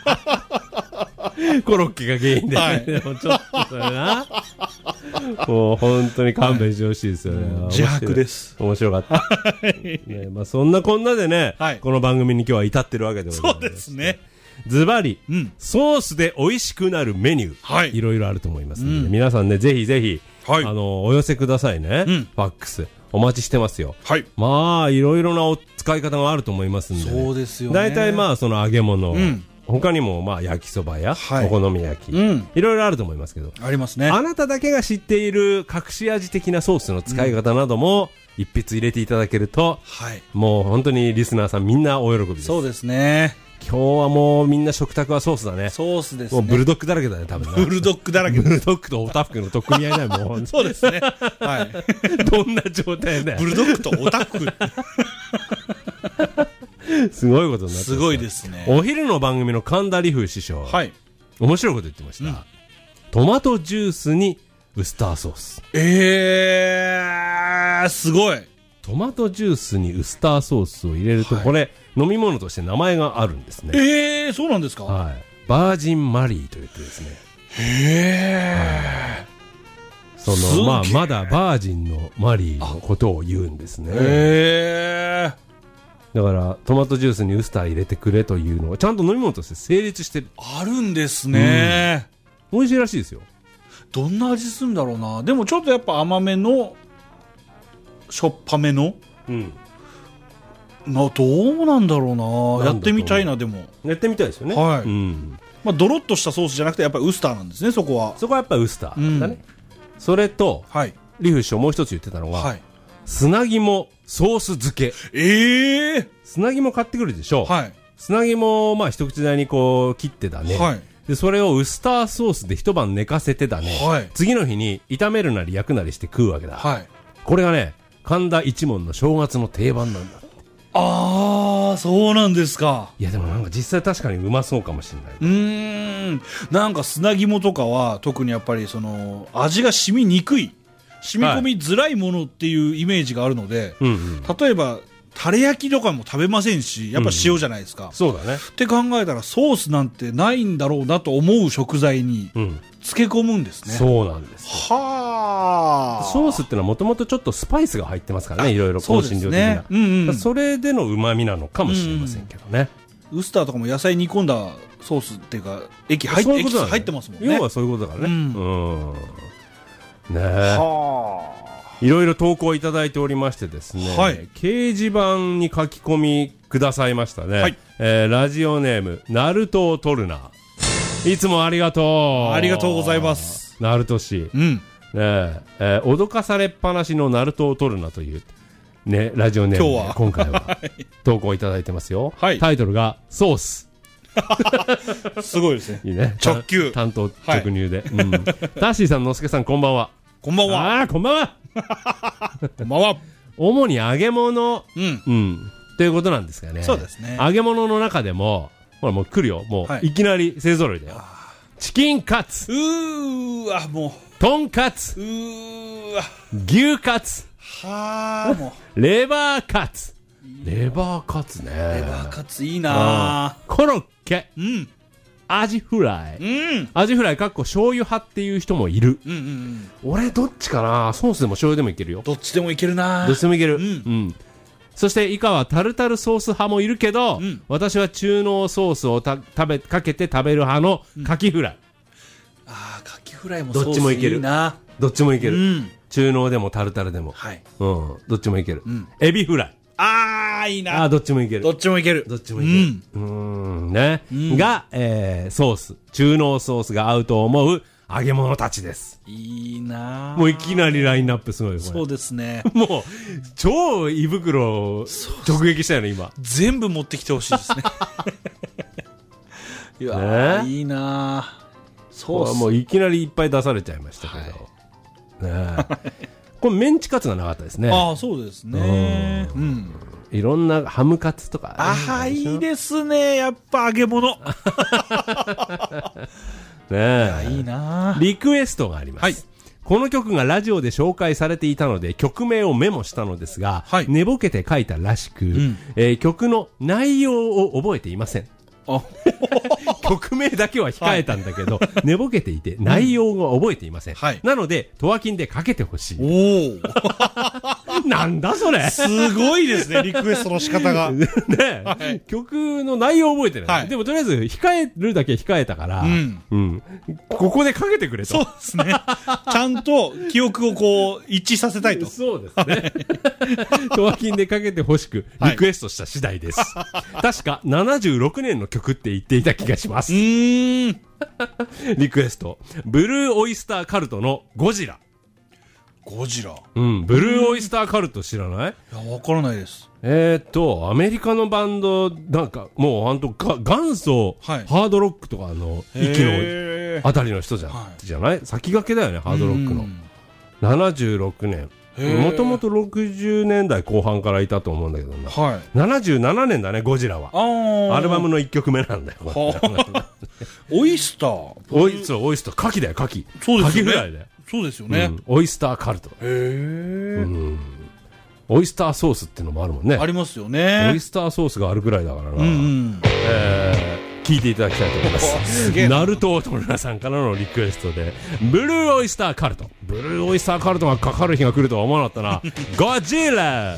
コロッケが原因で、ね。でもちょっとそれな。もう本当に勘弁してほしいですよね。 自白です。 面白かった。まあそんなこんなでね、この番組に今日は至ってるわけでございます。 そうですね。 ズバリ、ソースで美味しくなるメニュー、いろいろあると思いますので、皆さんね、ぜひぜひ、お寄せくださいね。ファックス。お待ちしてますよ。まあ、いろいろな使い方があると思いますんで。 そうですよね。 大体まあ、その揚げ物。他にもまあ焼きそばやお好み焼き、いろいろあると思いますけど、 ありますね。 あなただけが知っている隠し味的なソースの使い方なども一筆入れていただけると、もう本当にリスナーさんみんなお喜びです。 そうですね。 今日はもうみんな食卓はソースだね。 ソースですね。 もうブルドッグだらけだね、多分。 ブルドッグだらけ。 ブルドッグとオタフクの取っ組み合いだよ、もう。 そうですね。 どんな状態だよ。 ブルドッグとオタフク。 すごいことになってます。 すごいですね。 お昼の番組の神田理風師匠。面白いこと言ってました。トマトジュースにウスターソース。 すごい。 トマトジュースにウスターソースを入れると、これ、飲み物として名前があるんですね。 そうなんですか？ バージンマリーと言ってですね。 へー。まだバージンのマリーのことを言うんですね。 へだからトマトジュースにウスター入れてくれというのはちゃんと飲み物として成立してる。 あるんですね。 美味しいらしいですよ。 どんな味するんだろうな。でもちょっとやっぱ甘めのしょっぱめの、どうなんだろうな。やってみたいな。でもやってみたいですよね。 はい。まあドロッとしたソースじゃなくてやっぱりウスターなんですね。そこはやっぱりウスターなんだね。それと、リフ師匠もう一つ言ってたのが、砂肝ソース漬け。砂肝買ってくるでしょ。砂肝をまあ一口大にこう切ってだね。でそれをウスターソースで一晩寝かせてだね。次の日に炒めるなり焼くなりして食うわけだ。これがね、神田一門の正月の定番なんだ。 ああ、そうなんですか。 いやでもなんか実際確かにうまそうかもしれない。 なんか砂肝とかは特にやっぱりその味が染みにくい、染み込みづらいものっていうイメージがあるので、例えばタレ焼きとかも食べませんし、やっぱ塩じゃないですか。 そうだね。 って考えたらソースなんてないんだろうなと思う食材に漬け込むんですね。 そうなんです。はあ。ソースってのはもともとちょっとスパイスが入ってますからね、いろいろ香辛料的な。それでの旨味なのかもしれませんけどね。 ウスターとかも野菜煮込んだソースっていうかエキス入ってますもんね。 要はそういうことだからね。ねえ。いろいろ投稿いただいておりましてですね、掲示板に書き込みくださいましたね。ラジオネームナルトを取るな。いつもありがとう。 ありがとうございます。 ナルト氏。脅かされっぱなしのナルトを取るなというね、ラジオネームで今回は投稿いただいてますよ。タイトルがソース。 すごいですね。 いいね。 直球。 担当直入で。タッシーさん、のすけさん、こんばんは。 こんばんは。 こんばんは。 こんばんは。 主に揚げ物、ということなんですがね。 そうですね。 揚げ物の中でも、ほらもう来るよ。もう、いきなり勢揃いだよ。チキンカツ。 もう。 トンカツ。牛カツ。 もう。レバーカツ。レバーカツね。 レバーカツいいな。 コロッケ。アジフライ。アジフライかっこ醤油派っていう人もいる。俺どっちかな。ソースでも醤油でもいけるよ。 どっちでもいけるな。 どっちでもいける。そして以下はタルタルソース派もいるけど、私は中濃ソースをかけて食べる派のカキフライ。 カキフライもソースいいな。 どっちもいける。どっちもいける。中濃でもタルタルでも。どっちもいける。エビフライ。 いいな。 どっちもいける。 どっちもいける。 どっちもいける。ね。が、ソース。中濃ソースが合うと思う揚げ物たちです。 いいな。 もういきなりラインナップすごいよ。 そうですね。 もう、超胃袋を直撃したよね、今。 全部持ってきてほしいですね。いや、いいな。 ソース。もういきなりいっぱい出されちゃいましたけど。これメンチカツがなかったですね。 そうですね。 いろんなハムカツとか。 いいですね。やっぱ揚げ物。いいな。 リクエストがあります。この曲がラジオで紹介されていたので曲名をメモしたのですが、寝ぼけて書いたらしく、曲の内容を覚えていません。曲名だけは控えたんだけど、寝ぼけていて内容が覚えていません。なので、トワキンでかけてほしい。なんだそれ。 すごいですね、リクエストの仕方が。 ね、曲の内容覚えてない。でもとりあえず、控えるだけ控えたから、ここでかけてくれと。 そうですね。ちゃんと記憶をこう、一致させたいと。 そうですね。トワキンでかけてほしく、リクエストした次第です。確か、76年の曲って言っていた気がします。リクエスト。ブルーオイスターカルトのゴジラ。 ゴジラ。 ブルーオイスターカルト知らない？ いや、わからないです。 アメリカのバンド、なんか、もうほんと、元祖、ハードロックとか息のあたりの人じゃない先駆けだよね、ハードロックの。76年。もともと60年代後半からいたと思うんだけどな。77年だね、ゴジラは。アルバムの1曲目なんだよ。 オイスター。 オイスター、カキだよ、カキ。 そうですよね。 カキフライだよ。 そうですよね。 オイスターカルト。オイスターソースってのもあるもんね。 ありますよね。 オイスターソースがあるぐらいだからな。 聞いていただきたいと思います。ナルトトルナさんからのリクエストでブルーオイスターカルト。ブルーオイスターカルトがかかる日が来るとは思わなかったな。ゴジラ。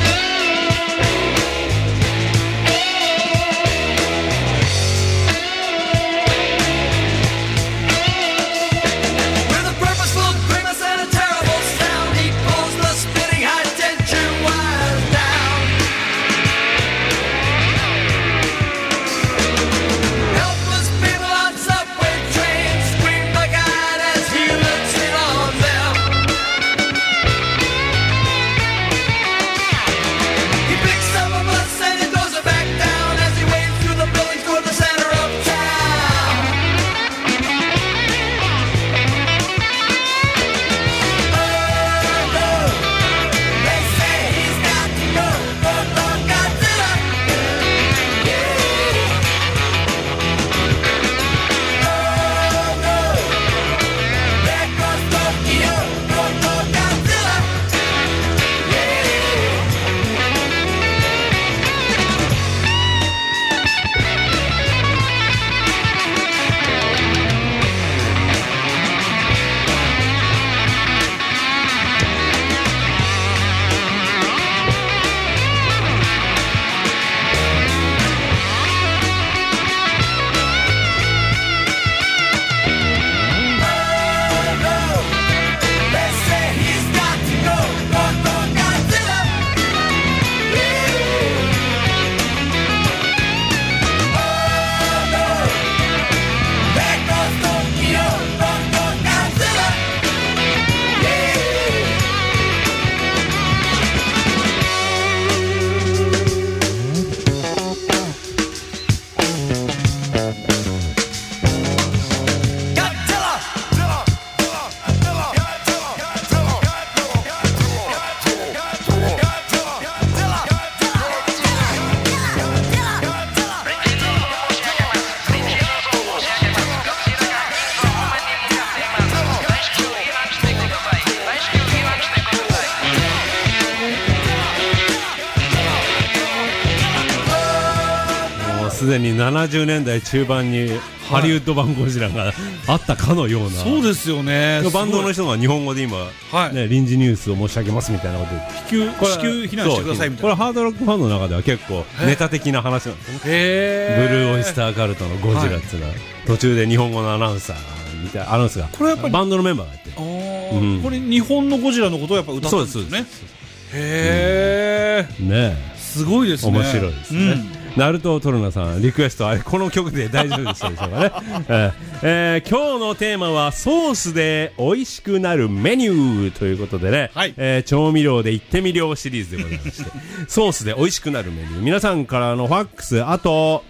すでに70年代中盤にハリウッド版ゴジラがあったかのような、 そうですよね。 バンドの人が日本語で今、ね、臨時ニュースを申し上げますみたいなことで至急避難してくださいみたいな。 これハードロックファンの中では結構ネタ的な話なんですね。ブルーオイスターカルトのゴジラっていうのは、途中で日本語のアナウンサーみたいなアナウンスがこれやっぱりバンドのメンバーがやってる。 これ日本のゴジラのことをやっぱ歌ってるんですね。 へえ、ね、 すごいですね。 面白いですね。ナルトトルナさんリクエストこの曲で大丈夫でしたでしょうかね。今日のテーマはソースで美味しくなるメニューということでね、はい、調味料で言ってみりょうシリーズでございましてソースで美味しくなるメニュー、皆さんからのファックスあと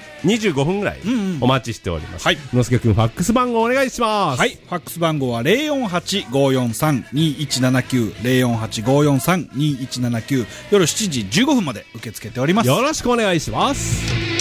25分ぐらいお待ちしております。のすけくんファックス番号お願いします。 はい、ファックス番号は 048-543-2179 048-543-2179 夜7時15分まで受け付けております。 よろしくお願いします。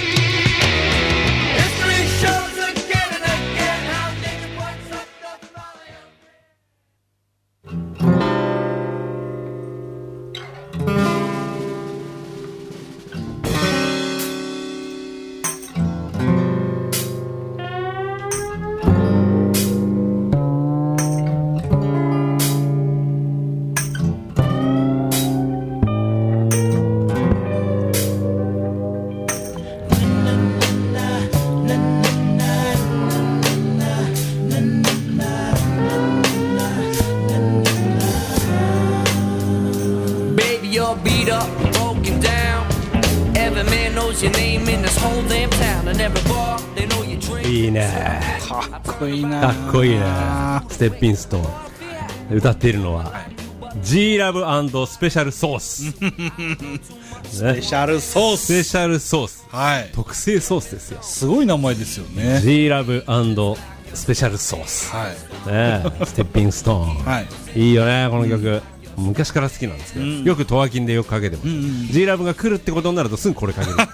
いいね、 かっこいいな、 かっこいいね。ステッピンストーン歌っているのは G ラブ&スペシャルソーススペシャルソース、 スペシャルソース、 はい、 特製ソースですよ。 すごい名前ですよね。 G ラブ&スペシャルソース、 はいね、ステッピンストーン、はい、いいよねこの曲、昔から好きなんですけど、よくトワキンでよくかけてます。G ラブが来るってことになるとすぐこれかける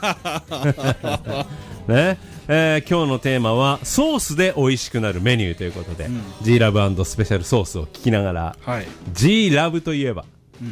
ね、今日のテーマはソースで美味しくなるメニューということで、G ラブ&スペシャルソースを聞きながら、はい、G ラブといえば、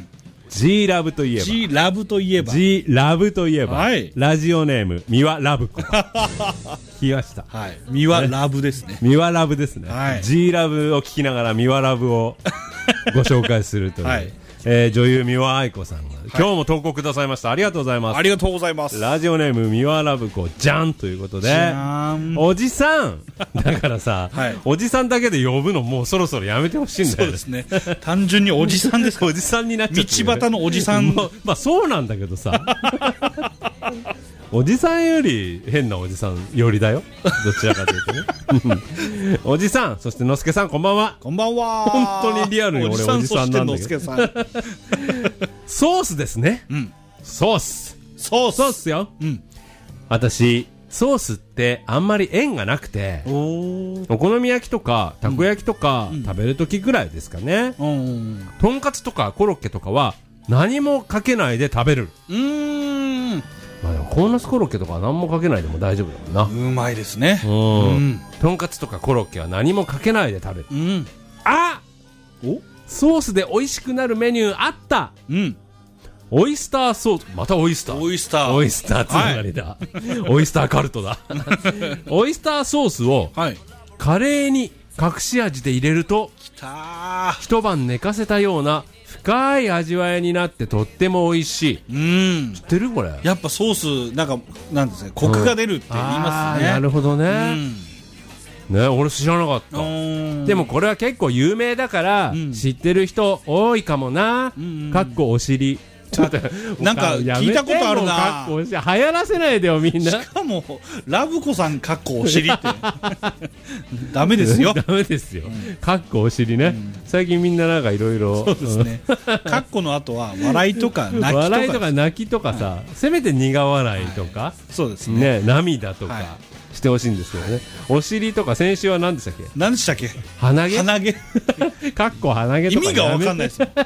G ラブといえば。 G ラブといえば。 G ラブといえば。 はい。 ラジオネーム、三輪ラブ子。聞きました。 はい。三輪ラブですね。 三輪ラブですね。 はい。 G ラブを聞きながら三輪ラブをご紹介するという。はい。女優三輪愛子さんが、今日も投稿くださいました。ありがとうございます。 ありがとうございます。 ラジオネーム三輪ラブ子じゃんということで、おじさんだからさ、はい、おじさんだけで呼ぶのもうそろそろやめてほしいんだよね。 そうですね。単純におじさんですか。 おじさんになっちゃって、 道端のおじさん。 まあそうなんだけどさ。おじさんより変なおじさんよりだよ。どちらかというとね。おじさん、そしてのすけさんこんばんは。 こんばんは。 本当にリアルに俺おじさんなんだけど。ソースですね。うん。ソースよ。うん。私、ソースってあんまり縁がなくて、お好み焼きとかたこ焼きとか食べるときぐらいですかね。とんかつとかコロッケとかは何もかけないで食べる。まあでもコーナスコロッケとかは何もかけないでも大丈夫だもんな。 うまいですね。 とんかつとかコロッケは何もかけないで食べる。あ、ソースで美味しくなるメニューあった。オイスターソース、またオイスターつながりだ。オイスターカルトだ。オイスターソースをカレーに隠し味で入れると、一晩寝かせたような深い味わいになってとっても美味しい。知ってるこれ。 やっぱソースなんですね、コクが出るって言いますね。 なるほどね。ね、俺知らなかった。でもこれは結構有名だから知ってる人多いかもな。かっこお尻。 なんか聞いたことあるな。 流行らせないでよみんな。 しかもラブ子さんかっこお尻ってダメですよ。 ダメですよ。かっこお尻ね。最近みんななんかいろいろ。 そうですね。かっこの後は笑いとか泣きとか。 笑いとか泣きとかさ、せめて苦笑いとか。 そうですね。 涙とかしてほしいんですけどね。お尻とか先週は何でしたっけ？ 何でしたっけ？ 鼻毛。 鼻毛。 かっこ鼻毛とか。 意味がわかんないですよ。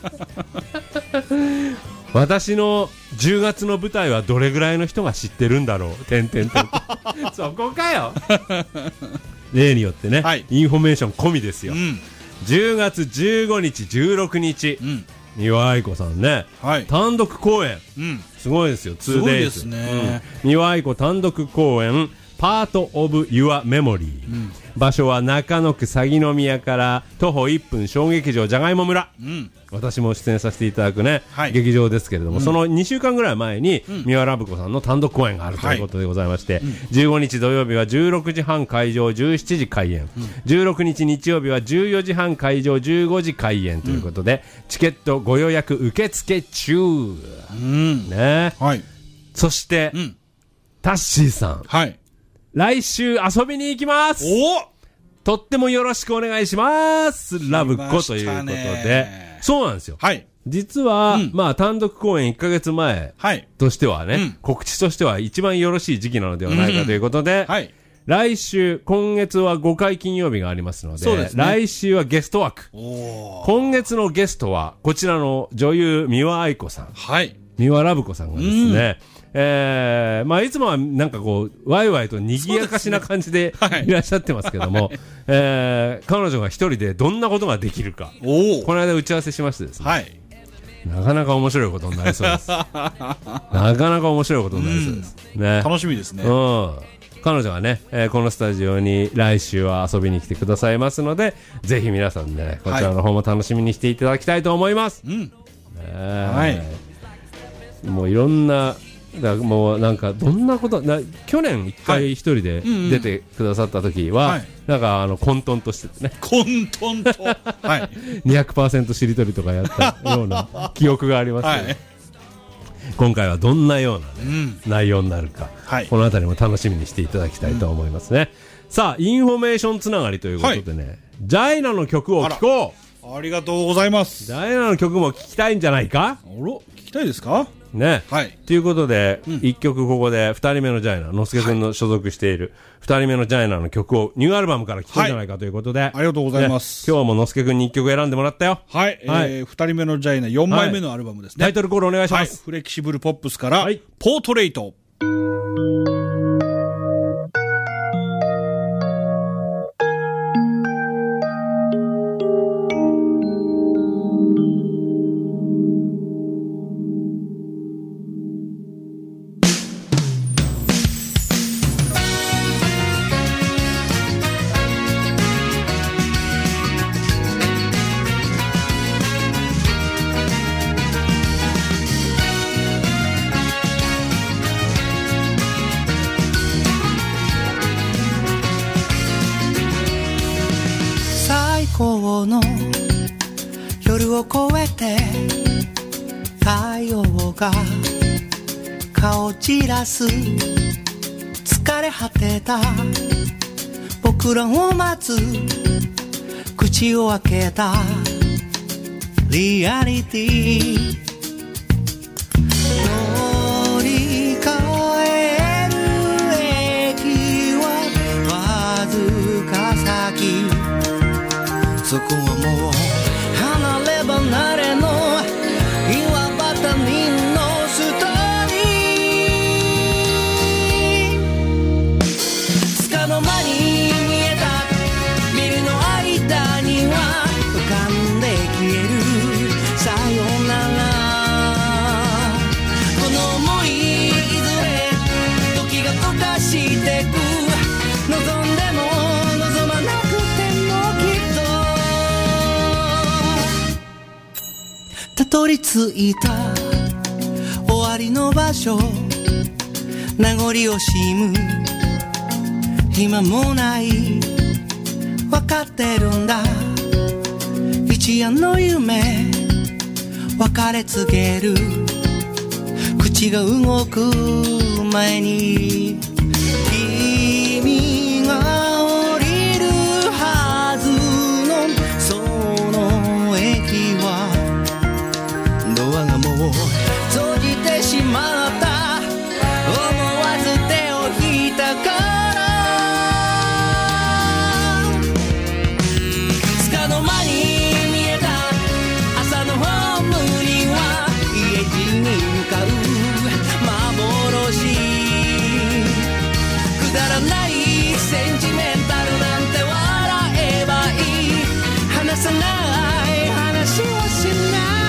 私の10月の舞台はどれぐらいの人が知ってるんだろう。そこかよ。例によってね、インフォメーション込みですよ。10月15日16日、三輪愛子さんね、単独公演、すごいですよ。 2days。 すごいですね。三輪愛子単独公演パートオブユアメモリー。場所は中野区鷺宮から徒歩1分小劇場じゃがいも村。私も出演させていただくね、劇場ですけれども、その2週間ぐらい前に三輪ラブ子さんの単独公演があるということでございまして、15日土曜日は16時半会場17時開演、16日日曜日は14時半会場15時開演ということで、チケットご予約受付中ね。そして、タッシーさん、来週遊びに行きます。とってもよろしくお願いします。ラブ子ということで。そうなんですよ。実は、まあ単独公演1ヶ月前としてはね、告知としては一番よろしい時期なのではないかということで、来週、今月は5回金曜日がありますので、来週はゲスト枠。今月のゲストは、こちらの女優三輪愛子さん。三輪ラブ子さんがですね、まあいつもはなんかこうワイワイと賑やかしな感じでいらっしゃってますけども、彼女が一人でどんなことができるか、この間打ち合わせしましてですね、なかなか面白いことになりそうです。なかなか面白いことになりそうですね。 楽しみですね。 彼女はね、このスタジオに来週は遊びに来てくださいますので、ぜひ皆さんね、こちらの方も楽しみにしていただきたいと思います。もういろんな、もうなんかどんなこと去年一回一人で出てくださった時は、なんか混沌としててね、 混沌と 200% しりとりとかやったような記憶がありますけど、今回はどんなような、内容になるか、このあたりも楽しみにしていただきたいと思いますね。さあインフォメーションつながりということでね、ジャイナの曲を聴こう。ありがとうございます。 ジャイナの曲も聴きたいんじゃないか。 聞きたいですかね。ということで、一曲ここで二人目のジャイナ、のすけくんの所属している二人目のジャイナの曲をニューアルバムから聴くんじゃないかということで、 ありがとうございます。 今日ものすけくんに一曲選んでもらったよ。 二人目のジャイナ4枚目のアルバムですね。 タイトルコールお願いします。 フレキシブルポップスから、ポートレイト。 京の夜を越えて太陽が顔散らす疲れ果てた僕らを待つ口を開けたリアリティ乗り換える駅はわずか先そこはもう離れ離れの岩端にのストーリーつかの間に見えたビルの間には浮かんで消えるさよならこの想いいずれ時が溶かしてく望んでも望まなくてもきっとたどり着いた終わりの場所名残惜しむ暇もない分かってるんだ一夜の夢別れ告げる口が動く前に君が降りるはずのその駅はドアがもう閉じてしまった思わず手を引いたからつかの間に見えた朝のホームには家路に向かう幻くだらないセンチメンタルなんて笑えばいい話さない話はしない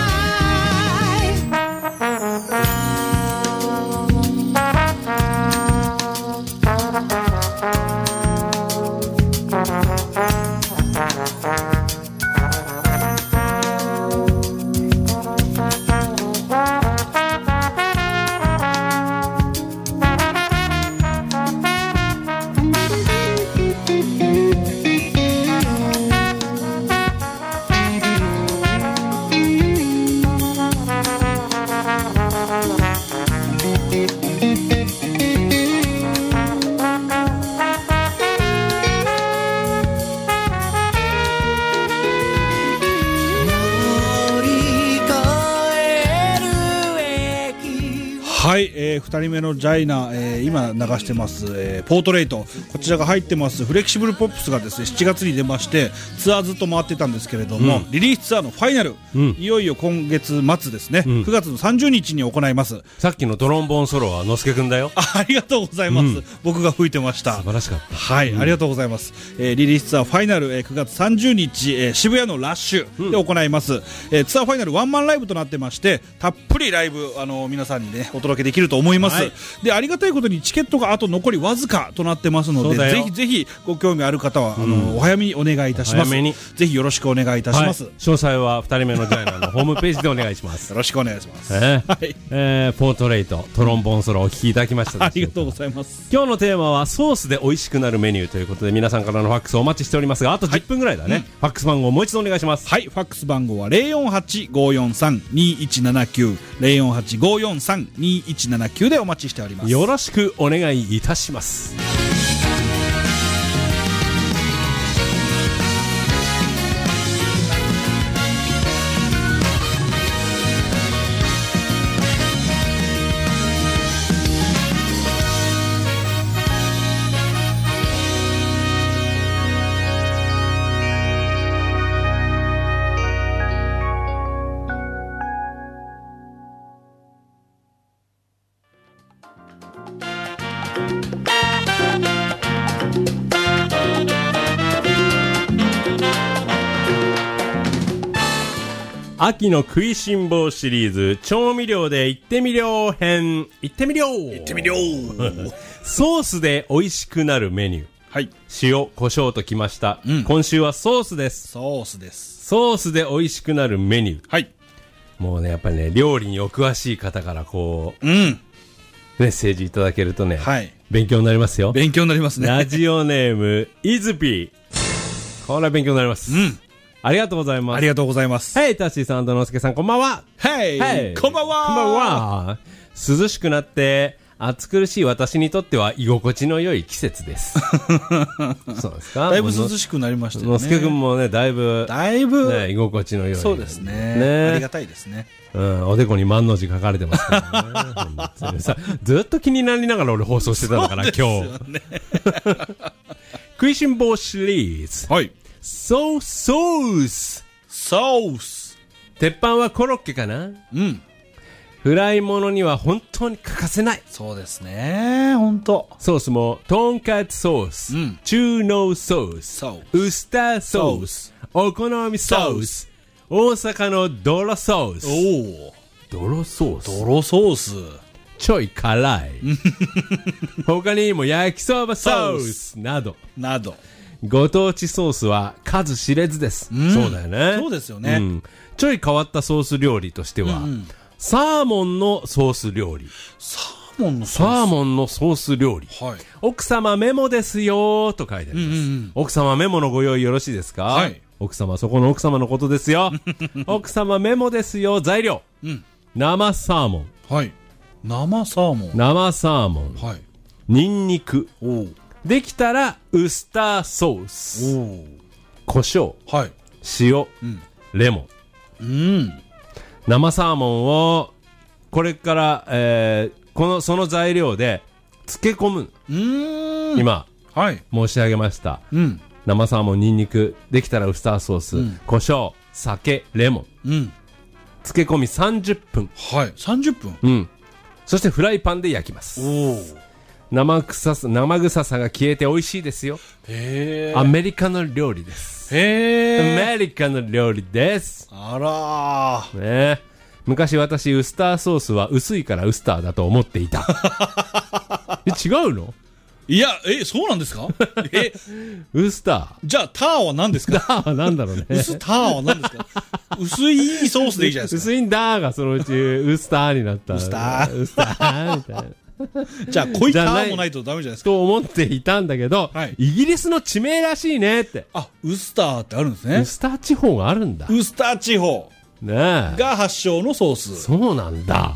はい、2人目のジャイナ、今流してます、ポートレートこちらが入ってますフレキシブルポップスがですね7月に出ましてツアーずっと回ってたんですけれども、リリースツアーのファイナル、いよいよ今月末ですね、9月の30日に行います。 さっきのトロンボーンソロはのすけくんだよ。 ありがとうございます、僕が吹いてました。 素晴らしかった。 はい、ありがとうございます。リリースツアーファイナル、9月30日、渋谷のラッシュで行います。ツアーファイナルワンマンライブとなってまして、たっぷりライブ皆さんにねお届けできると思います。でありがたいことにチケットがあと残りわずかとなってますので、ぜひぜひご興味ある方はお早めにお願いいたします。ぜひよろしくお願いいたします。 詳細は2人目のジャイナのホームページでお願いします。 よろしくお願いします。 ポートレートトロンボーンソロをお聴きいただきました。 ありがとうございます。 今日のテーマはソースで美味しくなるメニューということで、皆さんからのファックスをお待ちしておりますが、あと10分ぐらいだね。ファックス番号をもう一度お願いします。 はい、ファックス番号は 048-543-2179 048-543-2179 でお待ちしております。 よろしくお願いいたします。秋の食いしん坊シリーズ、調味料で行ってみりょう編。行ってみりょうソースで美味しくなるメニュー。 はい。 塩、胡椒ときました。今週はソースです。 ソースです。 ソースで美味しくなるメニュー。 はい。 もうね、やっぱりね、料理にお詳しい方からこう、メッセージいただけるとね、 はい。 勉強になりますよ。 勉強になりますね。 ラジオネーム、イズピー。これは勉強になります。 ありがとうございます。 ありがとうございます。 はい、タッシーさんとのすけさん、こんばんは。 はい、こんばんは。 こんばんは。涼しくなって、暑苦しい私にとっては居心地の良い季節です。そうですか。 だいぶ涼しくなりましたよね。 のすけくんもね、だいぶ、ね、居心地の良い。 そうですね。ありがたいですね。 うん、おでこに万の字書かれてますからね。ずっと気になりながら俺放送してたのかな、今日。食いしん坊シリーズ。 はい。 ソース。鉄板はコロッケかな？ うん。 フライものには本当に欠かせない。 そうですね、本当。 ソースも、とんかつソース、中濃ソース、ウスターソース、お好みソース、大阪のドロソース。ドロソース。 ドロソース。 ちょい辛い。他にも焼きそばソースなど。ご当地ソースは数知れずです。そうだよね。 そうですよね。 ちょい変わったソース料理としては、サーモンのソース料理。 サーモンのソース料理。 はい。 奥様メモですよーと書いてあります。奥様メモのご用意よろしいですか？はい。奥様、そこの奥様のことですよ。奥様メモですよ。材料。生サーモン。 はい。生サーモン。はい。 ニンニク。できたら、ウスターソース。胡椒。はい。塩。レモン。生サーモンを、これから、その材料で、漬け込む。今、はい。申し上げました。生サーモン、ニンニク、できたらウスターソース、胡椒、酒、レモン。漬け込み30分。 はい。30分？ そしてフライパンで焼きます。生臭さが消えて美味しいですよ。アメリカの料理です。アメリカの料理です。 あらー。ね、昔私、ウスターソースは薄いからウスターだと思っていた。違うの？ いや、そうなんですか？ ウスター。 じゃあ、ターは何ですか？ ターは何だろうね。 ターは何ですか？薄いソースでいいじゃないですか。 薄いんだがそのうちウスターになった。 ウスターみたいな。じゃあ、濃いターもないとダメじゃないですか。 と思っていたんだけど、イギリスの地名らしいねって。 あ、ウスターってあるんですね。 ウスター地方があるんだ。 ウスター地方。ねえ。が発祥のソース。 そうなんだ。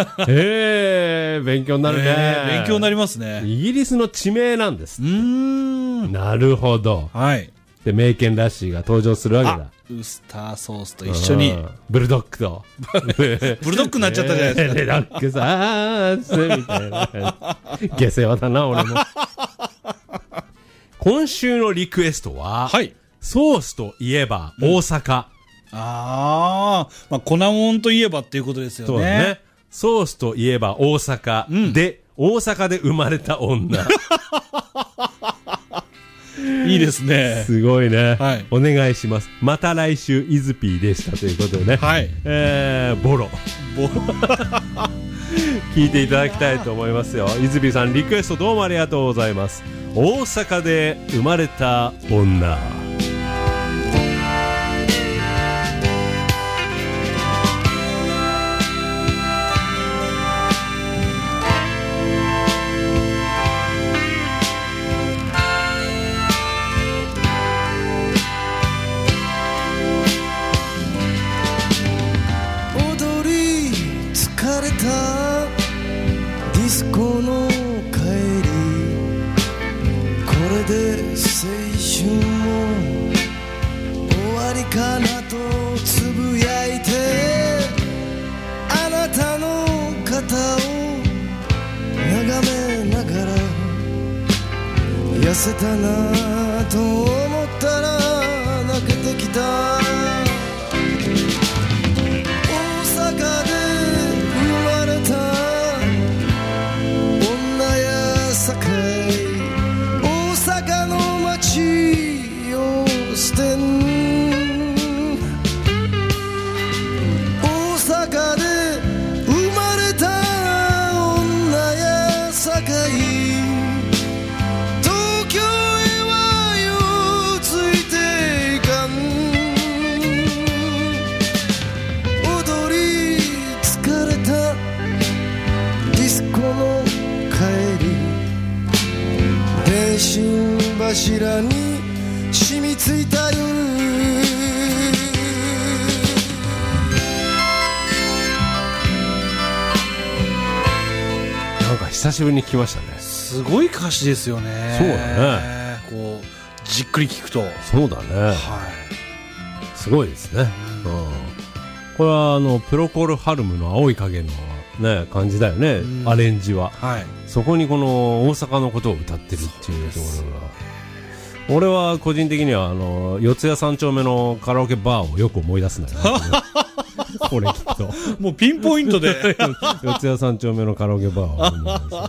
勉強になるね。 勉強になりますね。 イギリスの地名なんです。なるほど。はい。で、名犬ラッシーが登場するわけだ。 ウスターソースと一緒に。 ブルドッグと。 ブルドッグになっちゃったじゃないですか。 ブルドッグサースみたいな。下世話だな、俺も。今週のリクエストは、はい。ソースといえば大阪。 まあ、粉もんといえばっていうことですよね。そうね。 ソースといえば大阪、で、大阪で生まれた女。 いいですね。 すごいね。はい。お願いします。また来週、イズピーでしたということでね。はい。ボロ。聞いていただきたいと思いますよ。イズピーさん、リクエストどうもありがとうございます。大阪で生まれた女。 ディスコの帰り、これで青春も終わりかなとつぶやいて、あなたの肩を眺めながら、痩せたなと思ったら泣けてきた。柱に染みついた夜、 久しぶりに聞きましたね。 すごい歌詞ですよね。 そうだね。 こうじっくり聞くと。 そうだね。 はい。 すごいですね。これはプロコルハルムの青い影のね感じだよね。アレンジは。はい。そこにこの大阪のことを歌ってるっていうところが。俺は個人的には四谷三丁目のカラオケバーをよく思い出すんだよね。これ聞くともうピンポイントで四谷三丁目のカラオケバーを思い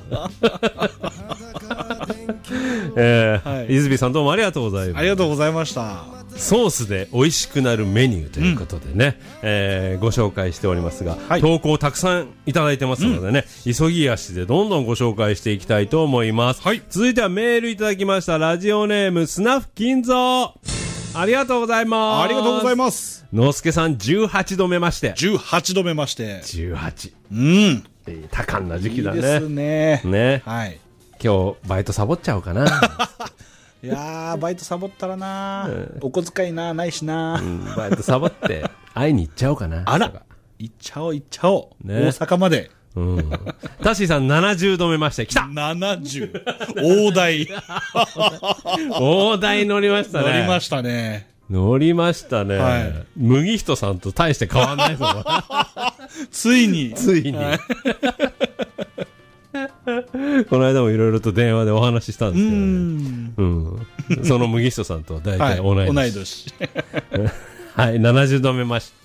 出す。泉さんどうもありがとうございます。 ありがとうございました。 ソースで美味しくなるメニューということでね、ご紹介しておりますが、投稿たくさんいただいてますのでね、急ぎ足でどんどんご紹介していきたいと思います。続いてはメールいただきました。ラジオネームスナフ金蔵、ありがとうございます。 ありがとうございます。 のすけさん18度目まして。 18度目まして。 18。多感な時期だね。 いいですね。 ね。はい。今日バイトサボっちゃおうかな。 いやー、バイトサボったらな、お小遣いないしな、 バイトサボって会いに行っちゃおうかな。 あら、行っちゃおう、大阪まで。 タッシーさん70度目まして、来た !70。大台。 大台乗りましたね。 乗りましたね。 乗りましたね。はい、麦人さんと大して変わんないぞ。 ついに。 この間もいろいろと電話でお話ししたんですけどね。その麦人さんとは大体同い年。 はい、70度目まして。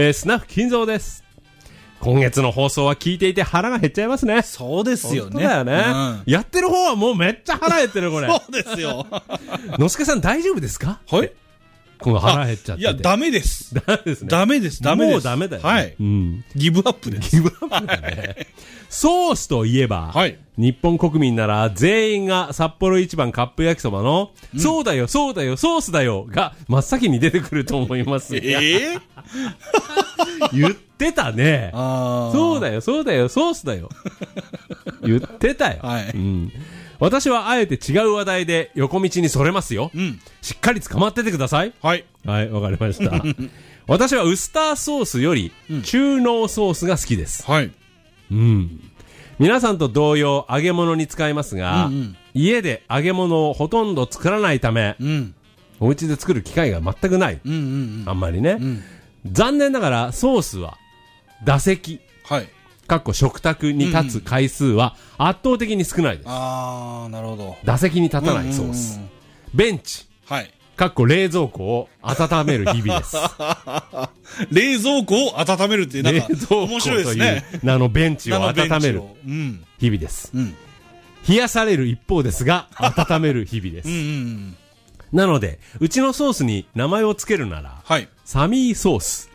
スナフ金蔵です。今月の放送は聞いていて腹が減っちゃいますね。 そうですよね。 そうだよね。やってる方はもうめっちゃ腹減ってるこれ。 そうですよ。 のすけさん大丈夫ですか？はい。この腹減っちゃってて。 いや、ダメです。 ダメですね。 ダメです。ダメです。 もうダメだよ。 はい。ギブアップです。 ギブアップだね。ソースといえば、日本国民なら全員が札幌一番カップ焼きそばの、そうだよ、そうだよ、ソースだよが真っ先に出てくると思います。言ってたね。そうだよ、そうだよ、ソースだよ。言ってたよ。私はあえて違う話題で横道にそれますよ。しっかり捕まっててください。はい。はい、わかりました。私はウスターソースより中濃ソースが好きです。はい。皆さんと同様揚げ物に使いますが、家で揚げ物をほとんど作らないため、お家で作る機会が全くない。あんまりね。残念ながらソースは打席。はい。食卓に立つ回数は圧倒的に少ないです。 ああ、なるほど。 打席に立たないソース。ベンチ。はい。冷蔵庫を温める日々です。 冷蔵庫を温めるってなんか面白いですね。 ベンチを温める日々です。冷やされる一方ですが、温める日々です。なので、うちのソースに名前をつけるなら、サミーソース。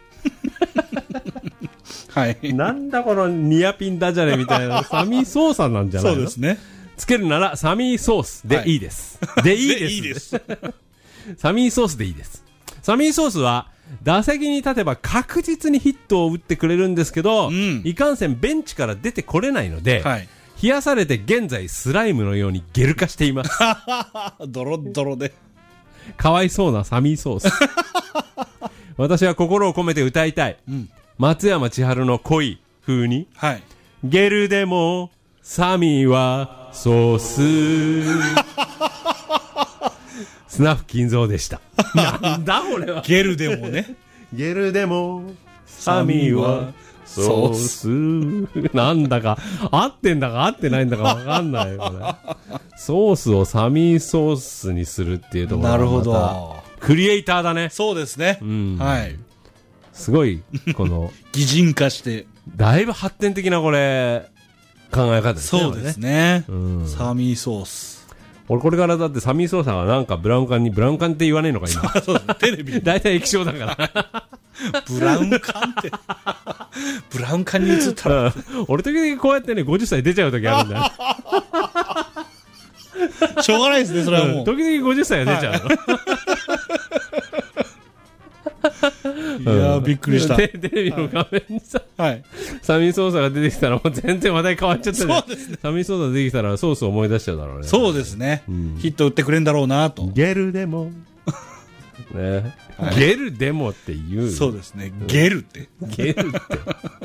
はい。なんだこのニアピンダジャレみたいな、サミーソースなんじゃないの？そうですね。つけるならサミーソースでいいです。でいいです。サミーソースでいいです。サミーソースは打席に立てば確実にヒットを打ってくれるんですけど、いかんせんベンチから出てこれないので、冷やされて現在スライムのようにゲル化しています。 ドロッドロで。 かわいそうなサミーソース。私は心を込めて歌いたい。松山千春の恋風に、ゲルでもサミーはソース。スナフ金蔵でした。なんだこれは。 ゲルでもね。 ゲルでもサミーはソース。なんだか合ってんだか合ってないんだかわかんないよね。ソースをサミーソースにするっていうところがまた、なるほど。クリエイターだね。 そうですね。はい。 すごいこの擬人化してだいぶ発展的なこれ考え方ですね。 そうですね。サミーソース。 俺これからだってサミーソースがなんかブラウン管って言わねえのか今。 そうテレビ。 だいたい液晶だから。 ブラウン管って。ブラウン管に映ったら。 俺時々こうやってね50歳出ちゃう時あるんだよ。 しょうがないですねそれはもう。 時々50歳が出ちゃうの。 いやびっくりした。 テレビの画面にさ、サミーソースが出てきたらもう全然話題変わっちゃったね。そうですね。サミーソースが出てきたらソースを思い出しちゃうだろうね。 そうですね。ヒット打ってくれんだろうなと。 ゲルでも。ね。ゲルでもって言う。 そうですね。ゲルって。 ゲルって。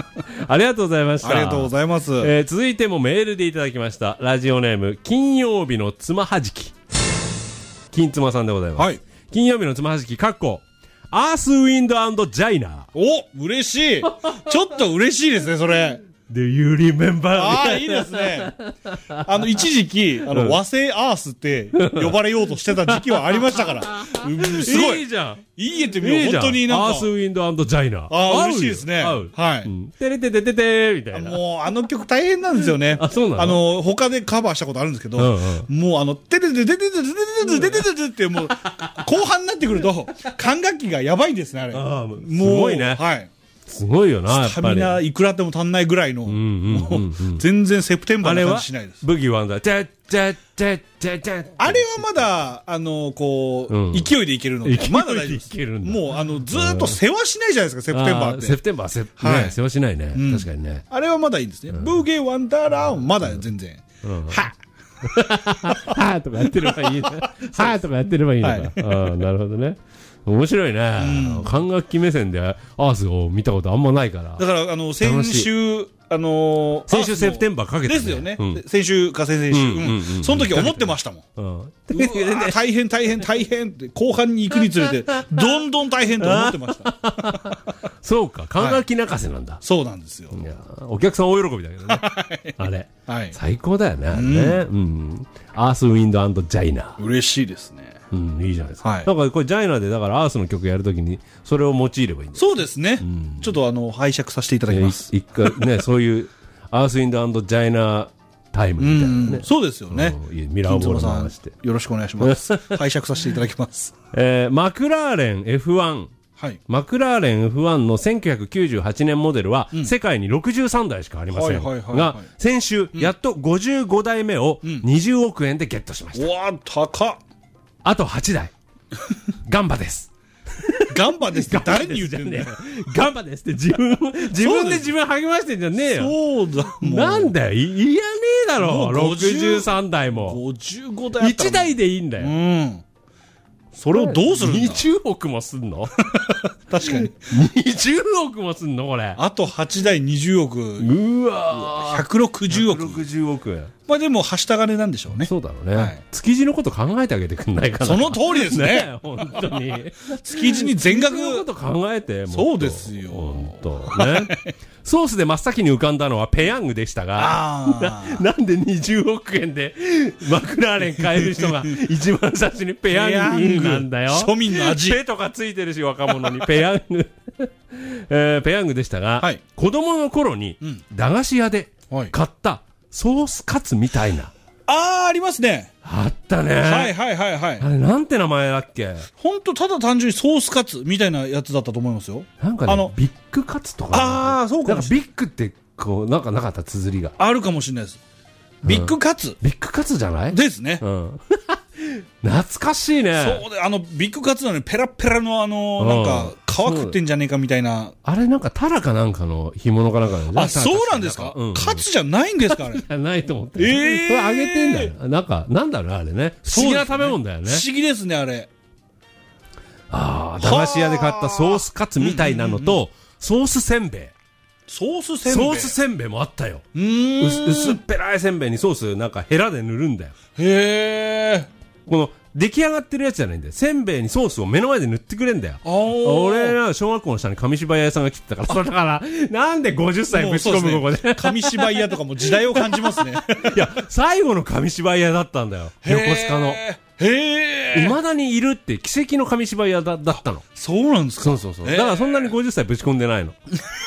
ありがとうございました。 ありがとうございます。 続いてもメールでいただきました。ラジオネーム、金曜日のつまはじき。金妻さんでございます。はい。金曜日のつまはじき、アースウィンド&ジャイナー。 お、嬉しい。ちょっと嬉しいですね、それ。 Do you remember? ああ、いいですね。一時期、和製アースって呼ばれようとしてた時期はありましたから。すごい。 いいじゃん。 言えてみよう。本当になんか。 アースウィンド&ジャイナー。 ああ、嬉しいですね。はい。 てれててててみたいな。 もう、曲大変なんですよね。 あ、そうなの？ 他でカバーしたことあるんですけど、もうてててててててててててってもう、後半になってくると、管楽器がやばいんですね、あれ。 すごいね。 はい。 すごいよな、やっぱり。 スタミナいくらでも足んないぐらいの、全然セプテンバーの感じしないです。 ブギーワンダー、チャッチャッチャッチャッチャッ。 あれはまだ、勢いでいけるので、まだ大丈夫です。もう、ずーっと世話しないじゃないですか、セプテンバーって。 セプテンバー、世話しないね。確かにね。 あれはまだいいんですね。ブギーワンダーラウン、まだ全然。ははとかやってればいい。はとかやってればいいのか。なるほどね。面白いね。管楽器目線でアースを見たことあんまないから。 だから、先週、 先週セプテンバーかけてですよね。先週か先々週。その時思ってましたもん。大変大変大変って、後半に行くにつれて、どんどん大変と思ってました。 そうか、管楽器泣かせなんだ。 そうなんですよ。 お客さん大喜びだけどね。あれ。最高だよね。アースウィンド&ジャイナー。 嬉しいですね。 いいじゃないですか。だからこれジャイナーで、だからアースの曲やるときにそれを用いればいいんです。 そうですね。ちょっと拝借させていただきます。 一回ね、そういうアースウィンド&ジャイナータイムみたいなね。 そうですよね。 ミラーボール回して。 よろしくお願いします。拝借させていただきます。 マクラーレン F1。マクラーレン F1 の1998年モデルは世界に63台しかありませんが、先週やっと55台目を20億円でゲットしました。 うわ、高っ。 あと8台。ガンバです。 ガンバですって誰に言ってんだよ。 ガンバですって自分で自分励ましてんじゃねえよ。 そうだ、もう。 なんだよ。いやねえだろ。63台も。 55台。 1台でいいんだよ。 それをどうするんだ ?20 億もすんの確かに。 20億もすんのこれ。 あと8台20億。 うわー。160億。 160億。 まあでも、はした金なんでしょうね。 そうだろうね。築地のこと考えてあげてくんないかな。 その通りですね。 本当に。 築地に全額。 のこと考えて。 そうですよ。 本当。ね。ソースで真っ先に浮かんだのはペヤングでしたが、なんで20億円でマクラーレン買える人が一番最初にペヤングなんだよ。 庶民の味。 ペとかついてるし、若者にペヤング。ペヤングでしたが、子供の頃に駄菓子屋で買ったソースカツみたいな。 ありますね。 あったね。 はいはいはいはい。 あれなんて名前だっけ？ ほんとただ単純にソースカツみたいなやつだったと思いますよ。 なんかね、ビッグカツとか。 そうか。 なんかビッグってこうなんかなかった綴りが。 あるかもしれないです。ビッグカツ。 ビッグカツじゃない？ ですね。 懐かしいね。 そうで、ビッグカツなのにペラペラのなんか、皮食ってんじゃねえかみたいな。 あれなんかタラかなんかの干物かなんかの。そうなんですか？カツじゃないんですかあれ。 じゃないと思って。これ揚げてんだよ。なんか、なんだろうね、あれね。不思議な食べ物だよね。 不思議ですね、あれ。 駄菓子屋で買ったソースカツみたいなのと、ソースせんべい。 ソースせんべい？ ソースせんべいもあったよ。薄っぺらいせんべいにソースなんかヘラで塗るんだよ。 へー。 この出来上がってるやつじゃないんだよ。せんべいにソースを目の前で塗ってくれんだよ。俺ら小学校の下に紙芝居屋さんが来てたから、それだから、なんで50歳ぶち込むここで。 紙芝居屋とかも時代を感じますね。 いや、最後の紙芝居屋だったんだよ。横須賀の。未だにいるって奇跡の紙芝居屋だったの。 そうなんですか？ そう。だからそんなに50歳ぶち込んでないの。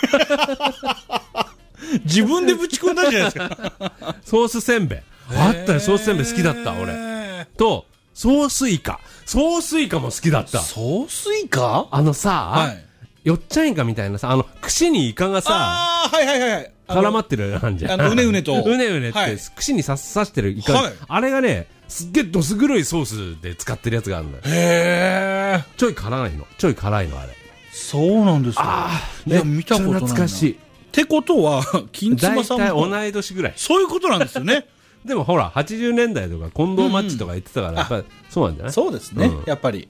自分でぶち込んだじゃないですか。 ソースせんべい。あったよ、ソースせんべい好きだった、俺。と、ソースイカ。ソースイカも好きだった。 ソースイカ？ よっちゃんイカみたいなさ、串にイカがさ、絡まってる感じ。 うねうねと。 うねうねって、串に刺してるイカ。あれがね、すっげえどす黒いソースで使ってるやつがあるんだよ。 へー。 ちょい辛いの、あれ。 そうなんですか。いや、見たことないな。 懐かしい。 ってことは、金妻さんも。 大体同い年ぐらい。 そういうことなんですよね。 でもほら、80年代とか近藤マッチとか言ってたから、やっぱりそうなんじゃない？ そうですね、やっぱり。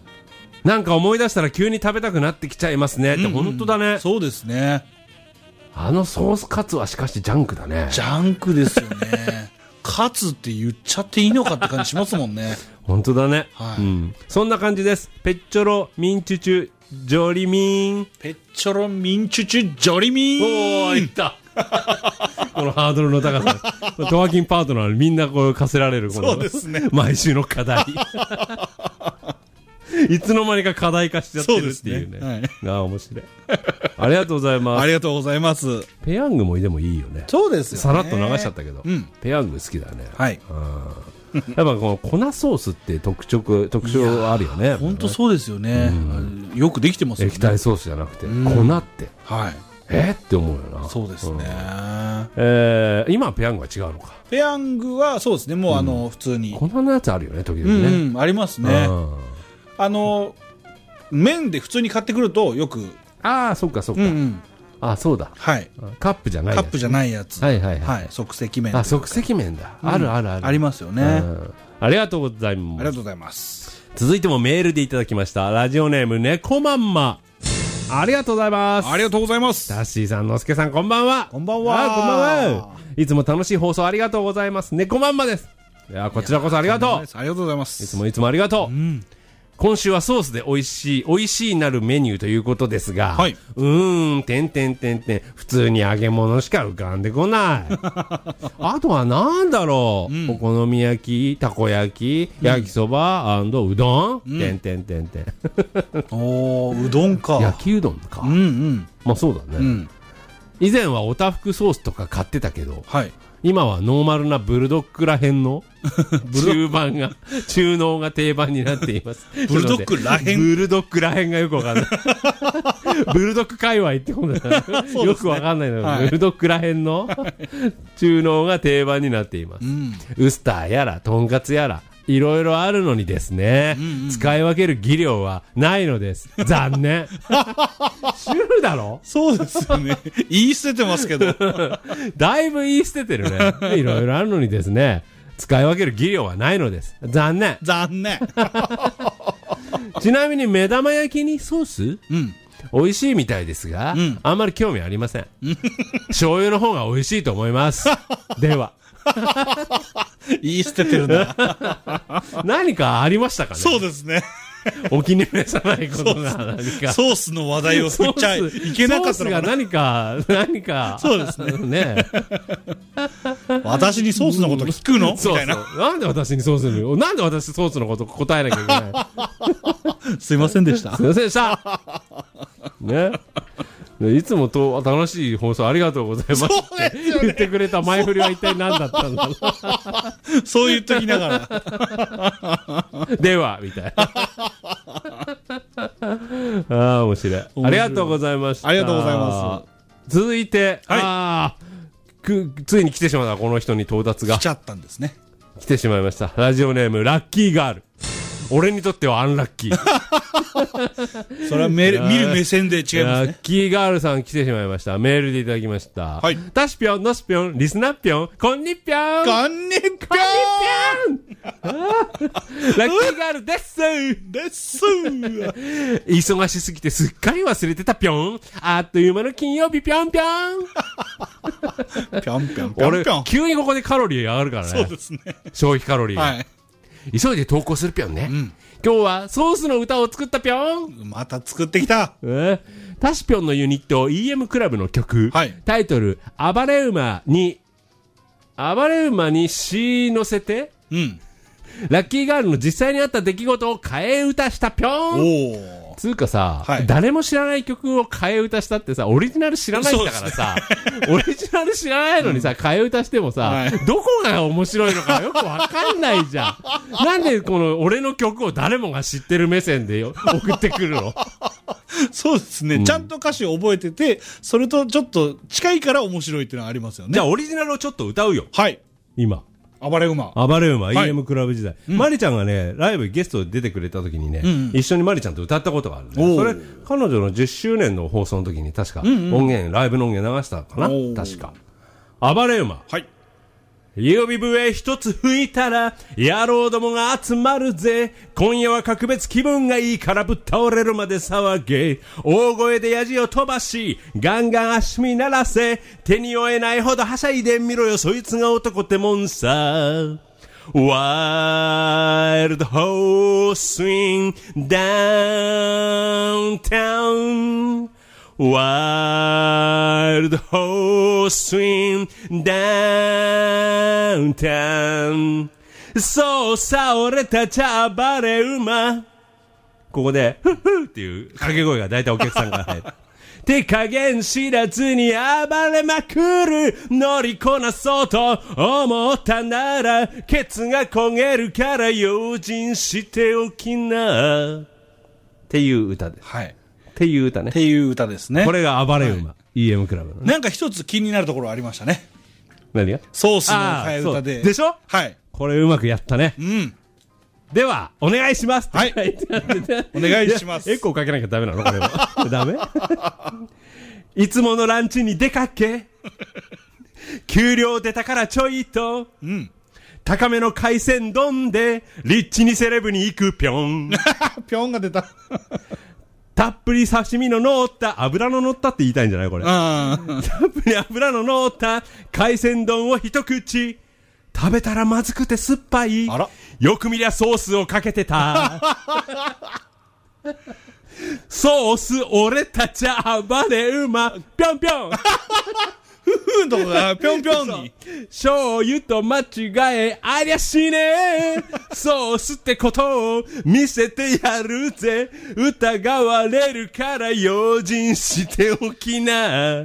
なんか思い出したら急に食べたくなってきちゃいますねって、本当だね。 そうですね。 あのソースカツはしかしジャンクだね。 ジャンクですよね。カツって言っちゃっていいのかって感じしますもんね。 本当だね。 はい。 そんな感じです。ペッチョロミンチュチュジョリミン。 ペッチョロミンチュチュジョリミン。 おー、いった。このハードルの高さ。トワキンパートナーにみんなこう課せられるこのそうですね。 毎週の課題。いつの間にか課題化しちゃってるっていうね。 はい。 ああ、面白い。ありがとうございます。 ありがとうございます。 ペヤングもでもいいよね。 そうですよね。 さらっと流しちゃったけど。ペヤング好きだね。 はい。 やっぱこの粉ソースって特徴あるよね。 本当そうですよね。よくできてますよね。 液体ソースじゃなくて、粉って。 はい。 って思うよな。 そうですね。 今はペヤングは違うのか。 ペヤングはそうですね。もう普通に。 粉のやつあるよね、時々ね。 ありますね。麺で普通に買ってくるとよく。 ああ、そっかそっか。あ、そうだ。 はい。 カップじゃないやつ。 カップじゃないやつ。 はいはいはい。即席麺。 あ、即席麺だ。あるあるある。 ありますよね。 ありがとうございます。 ありがとうございます。 続いてもメールでいただきました。ラジオネーム猫まんま。ありがとうございます。 ありがとうございます。 タッシーさん、のすけさん、こんばんは。 こんばんは。 こんばんは。いつも楽しい放送ありがとうございます。猫まんまです。いや、こちらこそありがとう。 ありがとうございます。 いつもありがとう。今週はソースで美味しいなるメニューということですが、 はい。 普通に揚げ物しか浮かんでこない。あとはなんだろう、お好み焼き、たこ焼き、焼きそば&うどんおー、うどんか。 焼きうどんか。まあそうだね。以前はおたふくソースとか買ってたけど、 はい。 今はノーマルなブルドッグらへんの中濃が定番になっています。 ブルドッグらへんブルドッグらへんがよくわかんない。ブルドッグ界隈ってことだね。よくわかんないのよ。ブルドッグらへんの中濃が定番になっています。ウスターやら、とんかつやら、いろいろあるのにですね、使い分ける技量はないのです。残念。主婦だろ？ そうですよね。言い捨ててますけど。 だいぶ言い捨ててるね。いろいろあるのにですね、使い分ける技量はないのです。残念。ちなみに目玉焼きにソース？美味しいみたいですが、あんまり興味ありません。醤油の方が美味しいと思います。では。 言い捨ててるな。 何かありましたかね？ そうですね。 お気に召さないことが何か。 ソースの話題を振っちゃいけなかったのかな。 ソースが何か。 そうですね。私にソースのこと聞くのみたいな。 なんで私にソースの、なんで私ソースのこと答えなきゃいけないすいませんでした。 すいませんでした。ね。いつもと楽しい放送ありがとうございますって言ってくれた前振りは一体何だったんだろう。 そう言っときながら。では、みたいな。ああ、面白い。ありがとうございました。 ありがとうございます。 続いて、ついに来てしまった、この人に到達が。 来ちゃったんですね。 来てしまいました。ラジオネーム、ラッキーガール。俺にとってはアンラッキー。 それは見る目線で違いますね。 ラッキーガールさん来てしまいました。メールでいただきました。 はい。 タシピョン、ノスピョン、リスナッピョン、こんにぴょん。 こんにぴょん。 ラッキーガールです忙しすぎてすっかり忘れてたぴょん。あっという間の金曜日ぴょんぴょん。 ぴょんぴょんぴょんぴょん。 急にここでカロリー上がるからね。 そうですね。 消費カロリー。 はい。 急いで投稿するぴょんね。今日はソースの歌を作ったぴょん。 また作ってきた。 タシぴょんのユニット EM クラブの曲。 はい。 タイトル、暴れ馬に詩乗せて。ラッキーガールの実際にあった出来事を替え歌したぴょん。つうかさ、誰も知らない曲を替え歌したってさ、オリジナル知らないんだからさ、オリジナル知らないのにさ、替え歌してもさ、どこが面白いのかよくわかんないじゃん。なんでこの俺の曲を誰もが知ってる目線で送ってくるの？ そうですね、ちゃんと歌詞を覚えてて、それとちょっと近いから面白いっていうのはありますよね。 じゃあオリジナルをちょっと歌うよ。 はい。 今。 暴れ馬、 EM クラブ時代。マリちゃんがね、ライブゲストで出てくれた時にね、一緒にマリちゃんと歌ったことがあるね。それ、彼女の10周年の放送の時に確か音源、ライブの音源流したかな確か。暴れ馬。 はい。 指笛一つ吹いたら野郎どもが集まるぜ。今夜は格別気分がいいからぶっ倒れるまで騒げ。大声でヤジを飛ばしガンガン足見鳴らせ。手に負えないほどはしゃいでみろよ、そいつが男ってもんさ。Wild horse swing downtown. Wild horse swing downtown. そうさ、俺たちは暴れ馬。ここで、ふっふっていう掛け声が大体お客さんから入る。手加減知らずに暴れまくる。乗りこなそうと思ったなら、ケツが焦げるから用心しておきな。っていう歌です。 はい。 っていう歌ね。 っていう歌ですね。 これが暴れ馬。はい、EM クラブの、ね。 なんか一つ気になるところありましたね。 何が？ ソースの替え歌で。 でしょ？ はい。 これうまくやったね。 うん。 では、お願いします。 はい。お願いします。 エコーかけなきゃダメなのこれは。ダメいつものランチに出かけ。給料出たからちょいと。うん。高めの海鮮丼で、リッチにセレブに行くぴょん。 ぴょんが出た。 たっぷり刺身の乗った、油の乗ったって言いたいんじゃないこれ。たっぷり油の乗った海鮮丼を一口。食べたらまずくて酸っぱい。 あら。 よく見りゃソースをかけてた。ソース俺たちは暴れ馬。ぴょんぴょん。 ふふんとこがぴょんぴょんに。 醤油と間違えありゃしねえ。ソースってことを見せてやるぜ。疑われるから用心しておきな。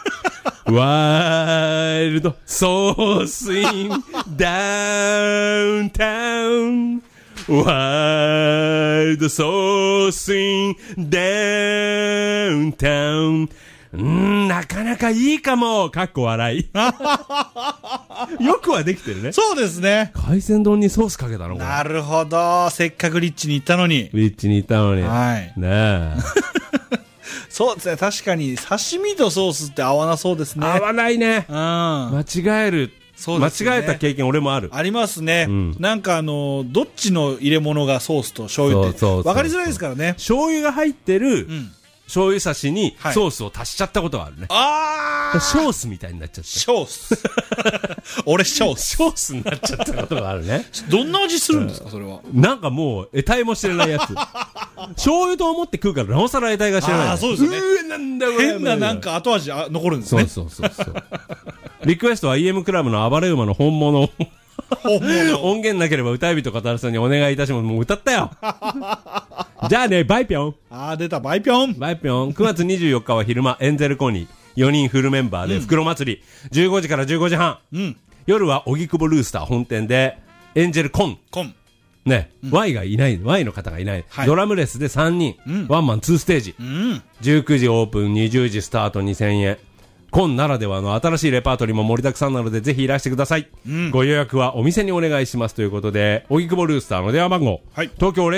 ワイルドソースインダウンタウン。ワイルドソースインダウンタウン。なかなかいいかも。かっこ笑い。よくはできてるね。 そうですね。 海鮮丼にソースかけたのこれ。 なるほど。せっかくリッチに行ったのに。 リッチに行ったのに。 はい。 ねえ。 そうですね。確かに刺身とソースって合わなそうですね。 合わないね。 うん。 間違える。そうですね。間違えた経験俺もある。 ありますね。うん、なんかどっちの入れ物がソースと醤油って分かりづらいですからね。 醤油が入ってる、醤油差しにソースを足しちゃったことがあるね。 ああ。 ショースみたいになっちゃった。 ショース。俺ショース。 ショースになっちゃったことがあるね。 どんな味するんですか、それは。 なんかもう、得体も知れないやつ。醤油と思って食うから、なおさら得体が知らない。 ああ、そうですよね。 なんだ変ななんか後味残るんですね。 そう。リクエストは EM クラブの暴れ馬の本物。音源なければ歌い人語るさんにお願いいたします。もう歌ったよ。じゃあね、バイピョン。 出た、バイピョン。 バイピョン。9月24日は昼間、エンゼルコニー。4人フルメンバーで袋祭り。15時から15時半。夜は荻窪ルースター本店で、エンジェルコン。ね、Y がいない、Y の方がいない。ドラムレスで3人。ワンマン2ステージ。19時オープン、20時スタート2000円。コンならではの新しいレパートリーも盛りだくさんなのでぜひいらしてください。ご予約はお店にお願いしますということで、荻窪ルースターの電話番号。東京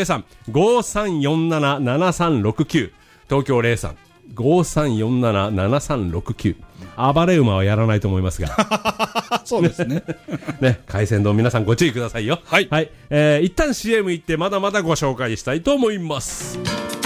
03-5347-7369。東京 03-5347-7369。暴れ馬はやらないと思いますが。 そうですね。 ね、海鮮丼皆さんご注意くださいよ。はい。一旦 CM 行ってまだまだご紹介したいと思います。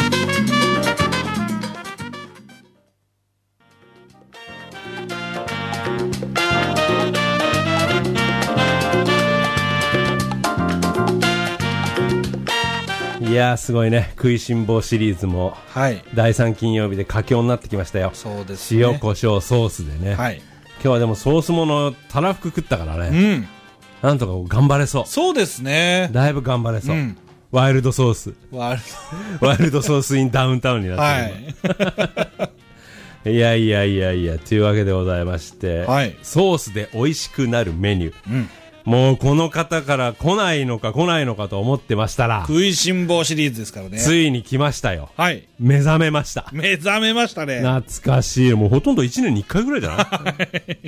いやーすごいね。食いしん坊シリーズも、第3金曜日で佳境になってきましたよ。 そうですね。 塩コショウソースでね。今日はでもソースものたらふく食ったからね。なんとか頑張れそう。 そうですね。 だいぶ頑張れそう。ワイルドソース。ワイルドソースインダウンタウンになってる。いやというわけでございまして、ソースで美味しくなるメニュー。もうこの方から来ないのかと思ってましたら、 食いしん坊シリーズですからね。 ついに来ましたよ。目覚めました。 目覚めましたね。 懐かしい。もうほとんど1年に1回ぐらいじゃない？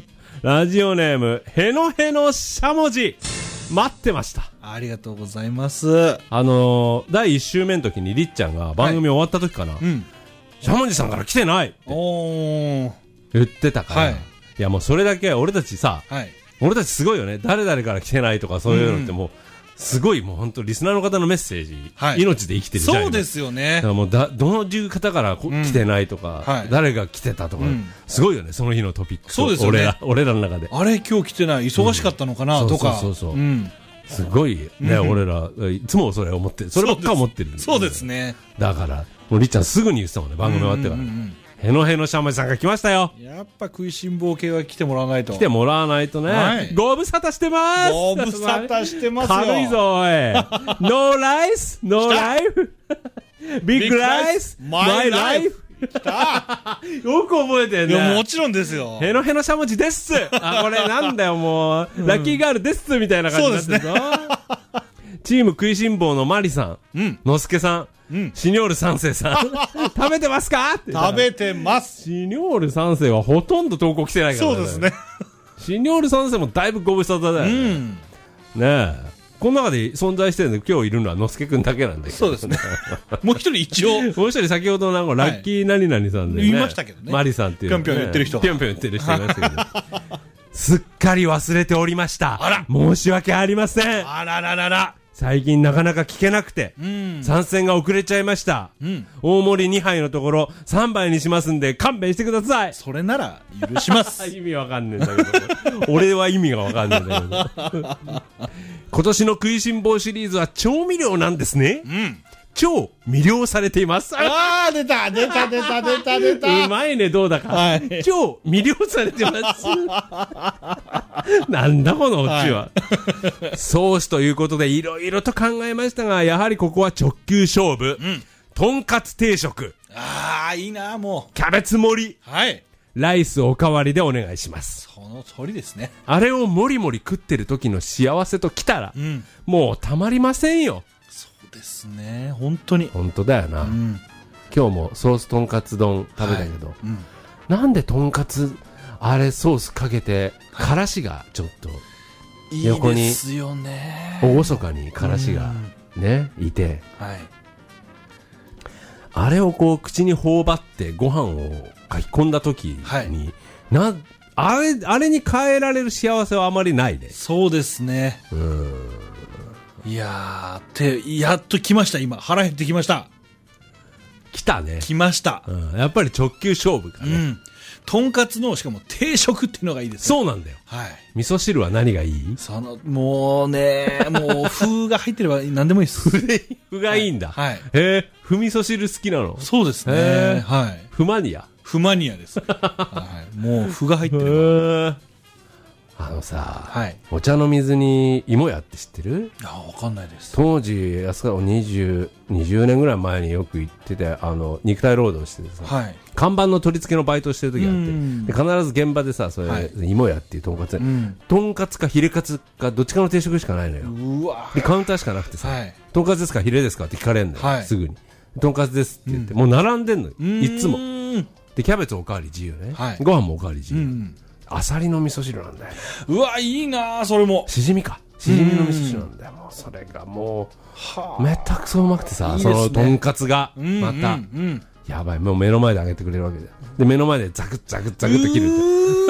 ラジオネーム、へのへのしゃもじ。待ってました。 ありがとうございます。 第1週目の時にりっちゃんが番組終わった時かな。しゃもじさんから来てないって言ってたから。いやもうそれだけ俺たちさ、 俺たちすごいよね。誰々から来てないとかそういうのってもう、すごいもう本当リスナーの方のメッセージ、命で生きてるじゃん。 そうですよね。 だからもうどの方から来てないとか、誰が来てたとか、すごいよね、その日のトピックス。 そうですよね。 俺らの中で。 あれ今日来てない、忙しかったのかなとか。 そう。すごいね、俺ら、いつもそれ思ってる。そればっか思ってる。 そうですね。 だから、もうりっちゃんすぐに言ってたもんね、番組終わってから。へのへのしゃもじさんが来ましたよ。 やっぱ食いしん坊系は来てもらわないと。 来てもらわないとね。ご無沙汰してます。 ご無沙汰してますよ。 軽いぞ、おい。ノーライス、ノーライフ。ビッグライス、マイライフ。来たよく覚えてんね。 いや、もちろんですよ。 へのへのしゃもじです。あ、これなんだよ、もう。ラッキーガールですみたいな感じになってるぞ。チーム食いしん坊のマリさん、のすけさん、シニョール三世さん、食べてますかって食べてます。 シニョール三世はほとんど投稿来てないからね。 そうですね。 シニョール三世もだいぶご無沙汰だよね。ねえ。この中で存在してるの今日いるのはのすけくんだけなんで。 そうですね。もう一人一応。 もう一人先ほどなんかラッキー何々さんでね。 言いましたけどね。 マリさんっていう。 ぴょんぴょん言ってる人。 ぴょんぴょん言ってる人いましたけど。すっかり忘れておりました。あら。申し訳ありません。 あらららら。 最近なかなか聞けなくて、参戦が遅れちゃいました。大盛り2杯のところ3杯にしますんで勘弁してください。 それなら許します。 意味わかんねえんだけど。俺は意味がわかんねえんだけど。今年の食いしん坊シリーズは調味料なんですね。超魅了されています。 ああ、出たうまいね、どうだか。超魅了されてます。なんだこのオチは。ソースということでいろいろと考えましたが、やはりここは直球勝負。とんかつ定食。 ああ、いいな、もう。 キャベツ盛り。 はい。 ライスおかわりでお願いします。 その通りですね。 あれをもりもり食ってる時の幸せときたら、もうたまりませんよ。 そうですね。本当に。 本当だよな。今日もソースとんかつ丼食べたけど、なんでとんかつ、あれソースかけて、からしがちょっと、横に、おごそかにからしがね、いて、あれをこう口に頬張ってご飯を書き込んだ時に、あれに変えられる幸せはあまりないね。 そうですね。いやー、やっと来ました、今。腹減ってきました。 来たね。 来ました。 やっぱり直球勝負かね。 とんかつの、しかも定食っていうのがいいですね。 そうなんだよ。はい。味噌汁は何がいい？ もうね、もう、麩が入ってれば何でもいいです。 麩がいいんだ。 はい。 麩味噌汁好きなの？ そうですね。はい。 麩マニア？ 麩マニアです。はい。もう、麩が入ってれば。 お茶の水に芋屋って知ってる？ わかんないです。 当時、安川20年ぐらい前によく行ってて、肉体労働しててさ、看板の取り付けのバイトしてる時があって、で必ず現場でさ、それ、芋屋っていうとんかつ、とんかつかヒレカツかどっちかの定食しかないのよ。で、カウンターしかなくてさ、とんかつですかヒレですかって聞かれんのよ、すぐに。とんかつですって言って、もう並んでんのよ、いつも。で、キャベツおかわり自由ね。ご飯もおかわり自由。アサリの味噌汁なんだよね。 うわ、いいなそれも。 しじみか。しじみの味噌汁なんだよ。もうそれがもう、めったくそうまくてさ、そのとんかつが、また、やばい、もう目の前で揚げてくれるわけで。で、目の前でザクッザクッザクッと切る。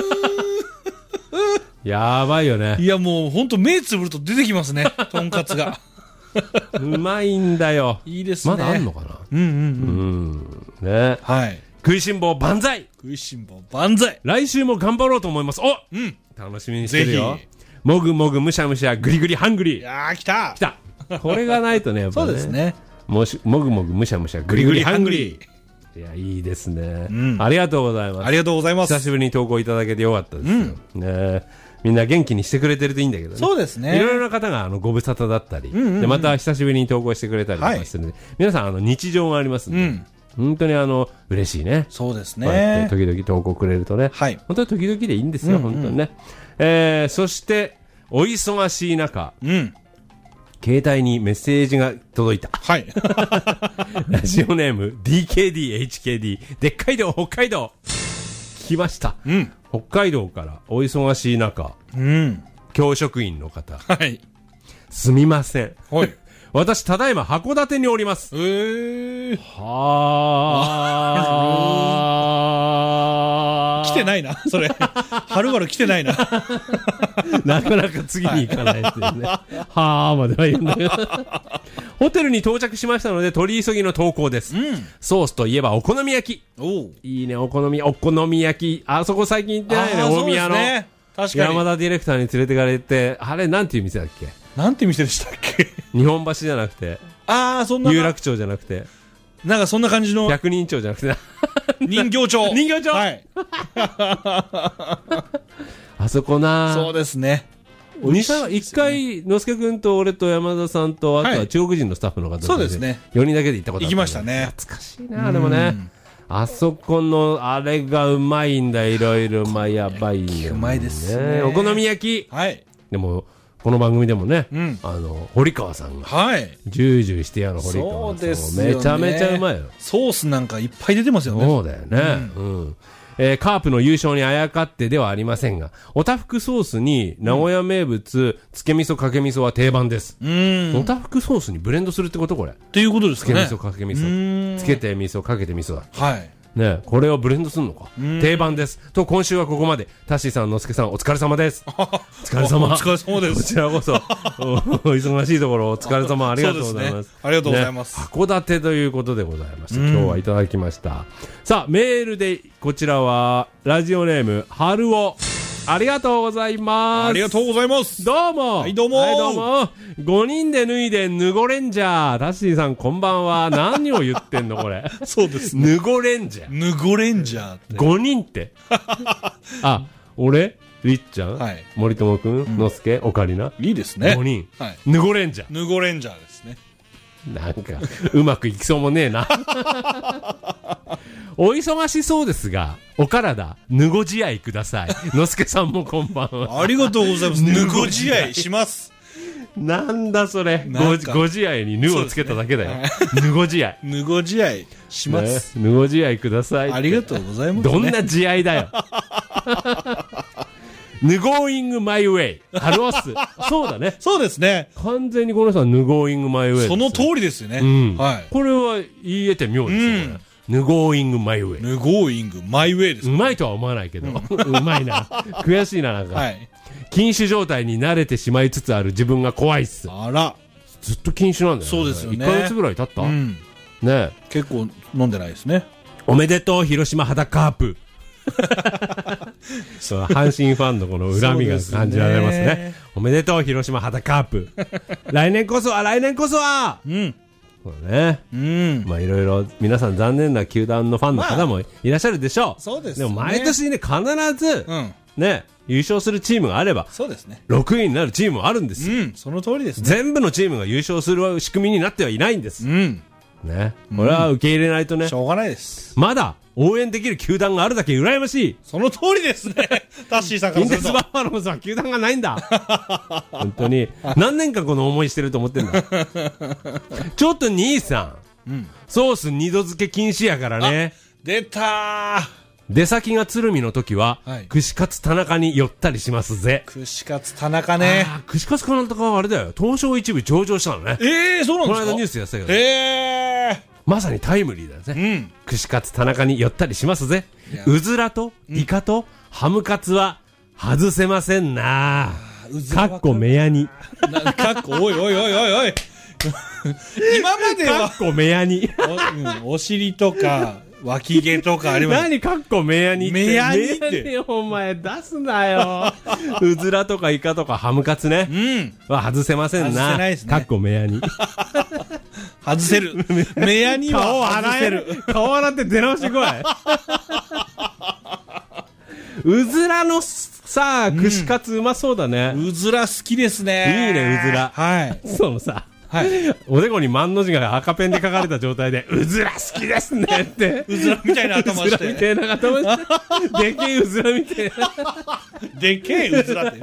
やばいよね。 いや、もうほんと目つぶると出てきますね、とんかつが。 うまいんだよ。 いいですね。 まだあんのかな？ね。 はい。 食いしん坊万歳！ 食いしん坊万歳！ 来週も頑張ろうと思います。楽しみにしてるよ。もぐもぐむしゃむしゃぐりぐりハングリー。 いやー、来た！ 来た！これがないとね、やっぱね。 そうですね。 もぐもぐむしゃむしゃぐりぐりハングリー。いや、いいですね。ありがとうございます。 ありがとうございます。 久しぶりに投稿いただけてよかったですよ。ね。みんな元気にしてくれてるといいんだけどね。 そうですね。 いろいろな方がご無沙汰だったり、でまた久しぶりに投稿してくれたりとかするので、皆さん日常がありますんで、本当に嬉しいね。 そうですね。 時々投稿くれるとね。本当に時々でいいんですよ、本当にね。そして、お忙しい中、携帯にメッセージが届いた。 はい。 ラジオネーム、DKD、HKD、でっかい道、北海道。来ました。北海道からお忙しい中、教職員の方。 はい。 すみません。 はい。 私、ただいま函館におります。 はあ。 来ててないな、それ。はるばる来てないな。 なかなか次に行かないっていうね。はーまでは言うんだけど。ホテルに到着しましたので、取り急ぎの投稿です。ソースといえばお好み焼き。いいね、お好み焼き。あそこ最近行ってないね、大宮の。確かに。山田ディレクターに連れてかれて、あれなんていう店だっけ？ なんて店でしたっけ？ 日本橋じゃなくて。 そんな。 有楽町じゃなくて。 なんかそんな感じの。 百人町じゃなくて。 人形町。 人形町。はい。あそこな。 そうですね。 一回、のすけくんと俺と山田さんと、あとは中国人のスタッフの方で、 そうですね。 4人だけで行ったことあった。 行きましたね。 懐かしいな、でもね。あそこの、あれがうまいんだ、いろいろ、やばいんだよ。 うまいですね。 お好み焼き。 はい。 でも、この番組でもね、堀川さんが、ジュージューしてやる堀川さん。そうですよね。めちゃめちゃうまいよ。 ソースなんかいっぱい出てますよね。 そうだよね。カープの優勝にあやかってではありませんが、おたふくソースに名古屋名物、つけ味噌かけ味噌は定番です。おたふくソースにブレンドするってことこれ。 っていうことですかね。 つけ味噌かけ味噌。つけて味噌かけて味噌だ。 はい。 ね、これをブレンドするのか。定番です。と、今週はここまで。タッシーさん、のすけさん、お疲れ様です。お疲れ様。 お疲れ様です。 こちらこそ、お忙しいところ、お疲れ様、ありがとうございます。 ありがとうございます。 函館ということでございました。今日はいただきました。さあ、メールで、こちらは、ラジオネーム、はるお。ありがとうございます。 ありがとうございます。 どうも。 はい、どうも。 はい、どうも。5人で脱いで、ヌゴレンジャー。タッシーさん、こんばんは。何を言ってんの、これ。 そうですね。 ヌゴレンジャー。 ヌゴレンジャーって。 5人って。俺りっちゃん、森友くん、のすけ、オカリナ。 いいですね。 5人。ヌゴレンジャー。 ヌゴレンジャーですね。 なんか、うまくいきそうもねえな。お忙しそうですが、お体、ぬご自愛ください。のすけさんもこんばんは。 ありがとうございます。ぬご自愛します。 なんだそれ。ご自愛にぬをつけただけだよ。ぬご自愛。 ぬご自愛します。 ぬご自愛ください。 ありがとうございます。 どんな自愛だよ。ヌゴーイングマイウェイ。ハロース。そうだね。 そうですね。 完全にこの人はヌゴーイングマイウェイ。 その通りですよね。 はい。これは言えて妙ですよね。ヌゴーイングマイウェイ。 ヌゴーイングマイウェイです。 うまいとは思わないけど。うまいな。悔しいな、なんか。禁酒状態に慣れてしまいつつある自分が怖いっす。 あら。 ずっと禁酒なんだよね。 そうですよね。 1ヶ月ぐらい経ったね。 結構飲んでないですね。 おめでとう、広島肌カープ。そう、阪神ファンのこの恨みが感じられますね。おめでとう、広島肌カープ。来年こそはそうね。まあいろいろ皆さん残念な球団のファンの方もいらっしゃるでしょう。 そうですね。でも毎年ね、必ず、ね、優勝するチームがあれば、 そうですね。 6位になるチームもあるんですよ。 その通りですね。 全部のチームが優勝する仕組みになってはいないんです。ね。これは受け入れないとね。 しょうがないです。 まだ応援できる球団があるだけ羨ましい。 その通りですね。タッシーさんからすると。 近鉄バファローズは球団がないんだ。本当に。何年かこの思いしてると思ってんだ。ちょっと兄さん。ソース二度漬け禁止やからね。 出たー。 出先が鶴見の時は、串カツ田中に寄ったりしますぜ。 串カツ田中ね。 串カツ田中はあれだよ。東証一部上場したのね。 そうなんですか。 この間ニュースやってたけど。まさにタイムリーだよね。串カツ田中に寄ったりしますぜ。うずらとイカとハムカツは外せませんな。かっこ目やに。 かっこおい。今までは。 かっこ目やに。 お尻とか。脇毛とかあります。 何かっこ目やにって。 目やにって。 お前出すなよ。うずらとかイカとかハムカツね。は外せませんな。 外せないですね。 かっこ目やに。 外せる。目やには外せる。 顔洗って出直してこい。うずらのさ、串カツうまそうだね。 うずら好きですね。 いいね、うずら。 はい。 そのさ。おでこに万の字が赤ペンで書かれた状態で、うずら好きですねって。 うずらみたいな頭して。 うずらみたいな頭して。でけえうずらみたいな。でけえうずらって。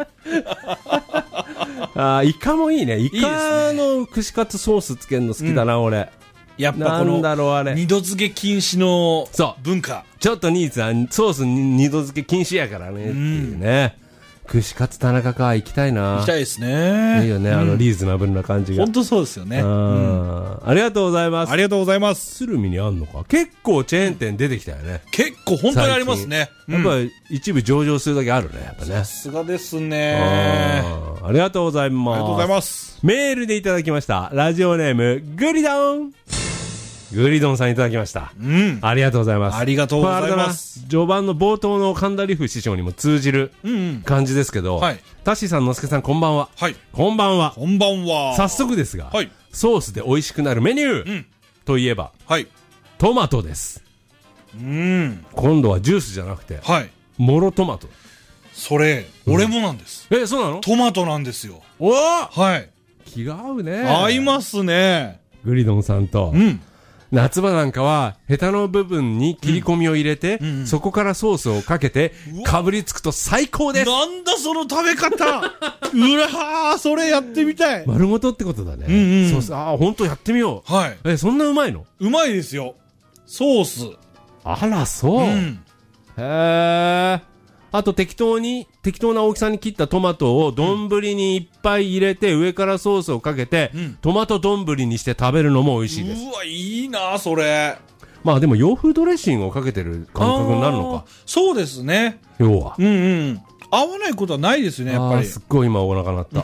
イカもいいね。イカの串カツソースつけるの好きだな、俺。 やっぱこの、二度漬け禁止の文化。 ちょっと兄さん、ソース二度漬け禁止やからね、っていうね。 串カツ田中か、行きたいな。 行きたいですね。 いいよね、リーズナブルな感じが。 本当そうですよね。 ありがとうございます。 ありがとうございます。 鶴見にあんのか。結構チェーン店出てきたよね。 結構本当にありますね。 やっぱ一部上場するだけあるね、やっぱね。 さすがですね。 ありがとうございます。 ありがとうございます。 メールでいただきました。ラジオネーム、グリドン。グリドンさんいただきました。ありがとうございます。 ありがとうございます。 序盤の冒頭の神田リフ師匠にも通じる感じですけど、タッシーさん、のすけさん、こんばんは。 はい。 こんばんは。 こんばんは。 早速ですが、ソースで美味しくなるメニューといえば、トマトです。今度はジュースじゃなくて、もろトマト。 それ、俺もなんです。 そうなの？ トマトなんですよ。 おはい。 気が合うね。 合いますね。 グリドンさんと。夏場なんかは、ヘタの部分に切り込みを入れて、そこからソースをかけて、かぶりつくと最高です。 なんだその食べ方うらー、それやってみたい。 丸ごとってことだね。ソース、ほんとやってみよう。 はい。 そんなうまいの？うまいですよ。ソース。 あら、そう。へー。あと適当な大きさに切ったトマトを丼にいっぱい入れて、上からソースをかけて、トマト丼にして食べるのも美味しいです。 うわ、いいなそれ。 まあでも洋風ドレッシングをかけてる感覚になるのか。 そうですね。 要は。 合わないことはないですね、やっぱり。 すっごい今お腹鳴った。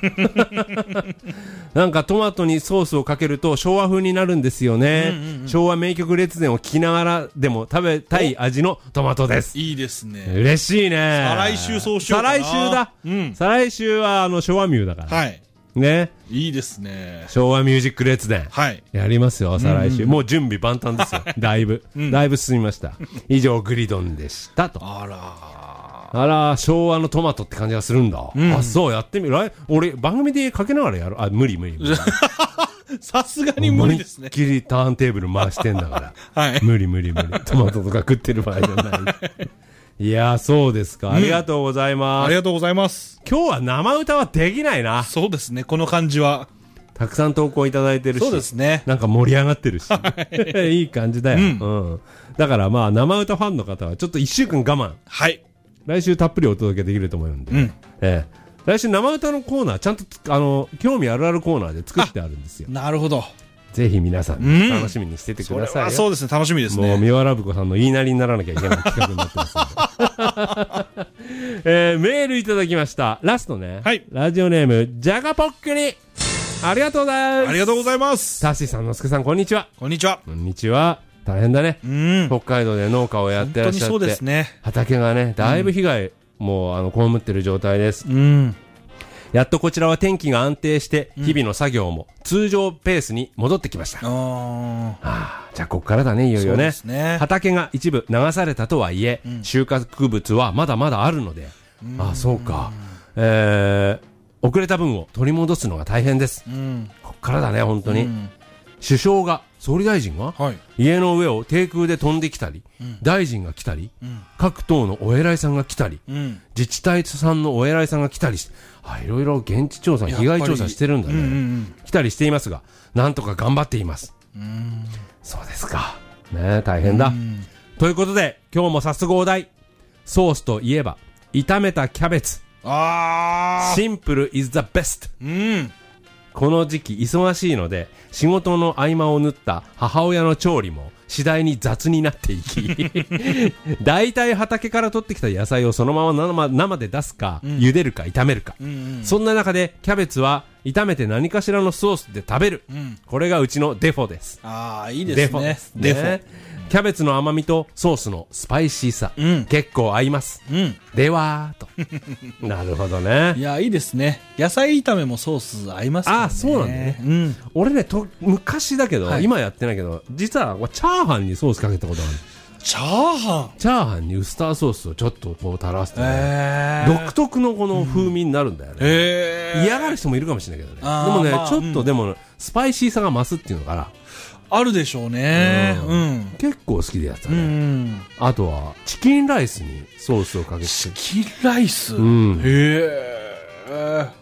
なんかトマトにソースをかけると昭和風になるんですよね。昭和名曲列伝を聞きながらでも食べたい味のトマトです。 いいですね。 嬉しいね。 再来週そうしようかな。 再来週だ。再来週は昭和ミューだから。はい。ね。 いいですね。 昭和ミュージック列伝。 はい。 やりますよ、再来週。もう準備万端ですよ。だいぶ進みました。以上、グリドンでしたと。あら、昭和のトマトって感じがするんだ。そう、やってみる。俺、番組でかけながらやる。無理。 さすがに無理ですね。 思いっきりターンテーブル回してんだから。はい。無理。トマトとか食ってる場合じゃない。いや、そうですか。ありがとうございます。 ありがとうございます。 今日は生歌はできないな。 そうですね、この感じは。 たくさん投稿いただいてるし。 そうですね。 なんか盛り上がってるし。いい感じだよ。だからまあ、生歌ファンの方はちょっと1週間我慢。 はい。 来週たっぷりお届けできると思うんで。来週生歌のコーナー、ちゃんと、興味あるあるコーナーで作ってあるんですよ。 なるほど。 ぜひ皆さん、楽しみにしててくださいよ。 そうですね、楽しみですね。 もう、三輪ラブ子さんの言いなりにならなきゃいけない企画になってますんで。メールいただきました。ラストね。はい。ラジオネーム、じゃがぽっくり。ありがとうございます。 ありがとうございます。 タッシーさん、のすけさん、こんにちは。 こんにちは。 こんにちは。大変だね。北海道で農家をやってらっしゃって。 本当にそうですね。 畑がね、だいぶ被害、もう、被ってる状態です。やっとこちらは天気が安定して、日々の作業も通常ペースに戻ってきました。じゃあこっからだね、いよいよね。畑が一部流されたとはいえ、収穫物はまだまだあるので、そうか。遅れた分を取り戻すのが大変です。こっからだね、本当に。首相が、総理大臣が、家の上を低空で飛んできたり、大臣が来たり、各党のお偉いさんが来たり、自治体さんのお偉いさんが来たりして、いろいろ現地調査、被害調査してるんだね。来たりしていますが、なんとか頑張っています。そうですか。ね、大変だ。ということで、今日も早速お題。ソースといえば、炒めたキャベツ。シンプル is the best。この時期忙しいので、仕事の合間を縫った母親の調理も次第に雑になっていき、大体畑から取ってきた野菜をそのまま生で出すか、茹でるか炒めるか。そんな中でキャベツは炒めて何かしらのソースで食べる。これがうちのデフォです。 いいですね。 デフォ。キャベツの甘みとソースのスパイシーさ、結構合います。ではーと。なるほどね。 いや、いいですね。野菜炒めもソース合いますね。 そうなんだね。俺ね、昔だけど、今やってないけど、実はチャーハンにソースかけたことある。 チャーハンにウスターソースをちょっとこう垂らしてね、独特のこの風味になるんだよね。嫌がる人もいるかもしれないけどね。でもね、ちょっとでも、スパイシーさが増すっていうのかな。 あるでしょうね。 結構好きでやったね。あとは、チキンライスにソースをかけて。 チキンライスへえ。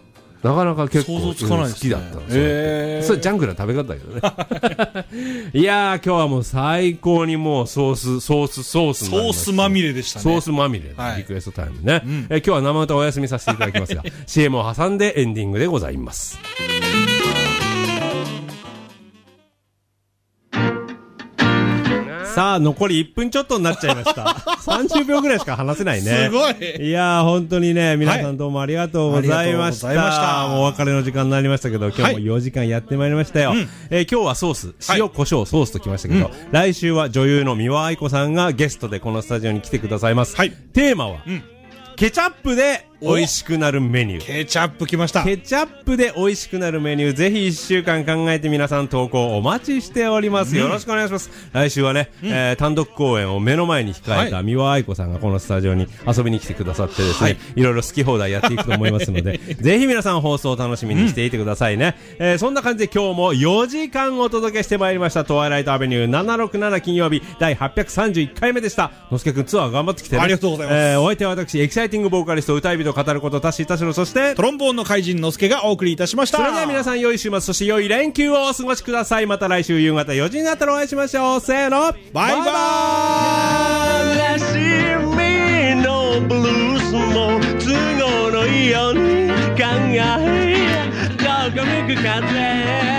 なかなか結構想像つかないですね。 好きだったんですよ。それジャンクな食べ方だけどね。いやー、今日はもう最高にもうソースになりました。 ソースまみれでしたね。 ソースまみれ、リクエストタイムね。今日は生歌お休みさせていただきますが、CM を挟んでエンディングでございます。さあ、残り1分ちょっとになっちゃいました。30秒ぐらいしか話せないね。 すごい。 いやー、本当にね、皆さんどうもありがとうございました。もうお別れの時間になりましたけど、今日も4時間やってまいりましたよ。今日はソース、塩、胡椒、ソースときましたけど、来週は女優の三輪愛子さんがゲストでこのスタジオに来てくださいます。テーマは、ケチャップで美味しくなるメニュー。 ケチャップ来ました。 ケチャップで美味しくなるメニュー、ぜひ1週間考えて皆さん投稿お待ちしております。よろしくお願いします。来週はね、単独公演を目の前に控えた三輪愛子さんがこのスタジオに遊びに来てくださってですね、いろいろ好き放題やっていくと思いますので、ぜひ皆さん放送を楽しみにしていてくださいね。そんな感じで今日も4時間お届けしてまいりました。トワイライトアベニュー767金曜日第831回目でした。のすけくんツアー頑張ってきてね。 ありがとうございます。 お相手は私、エキサイティングボーカリスト歌い人語ること田代田代、そしてトロンボーンの怪人のすけがお送りいたしました。 それでは皆さん良い週末、そして良い連休をお過ごしください。また来週夕方4時になったらお会いしましょう。せーの、バイバーイ。悲しみのブルースも都合のいいように考え、どこ向く風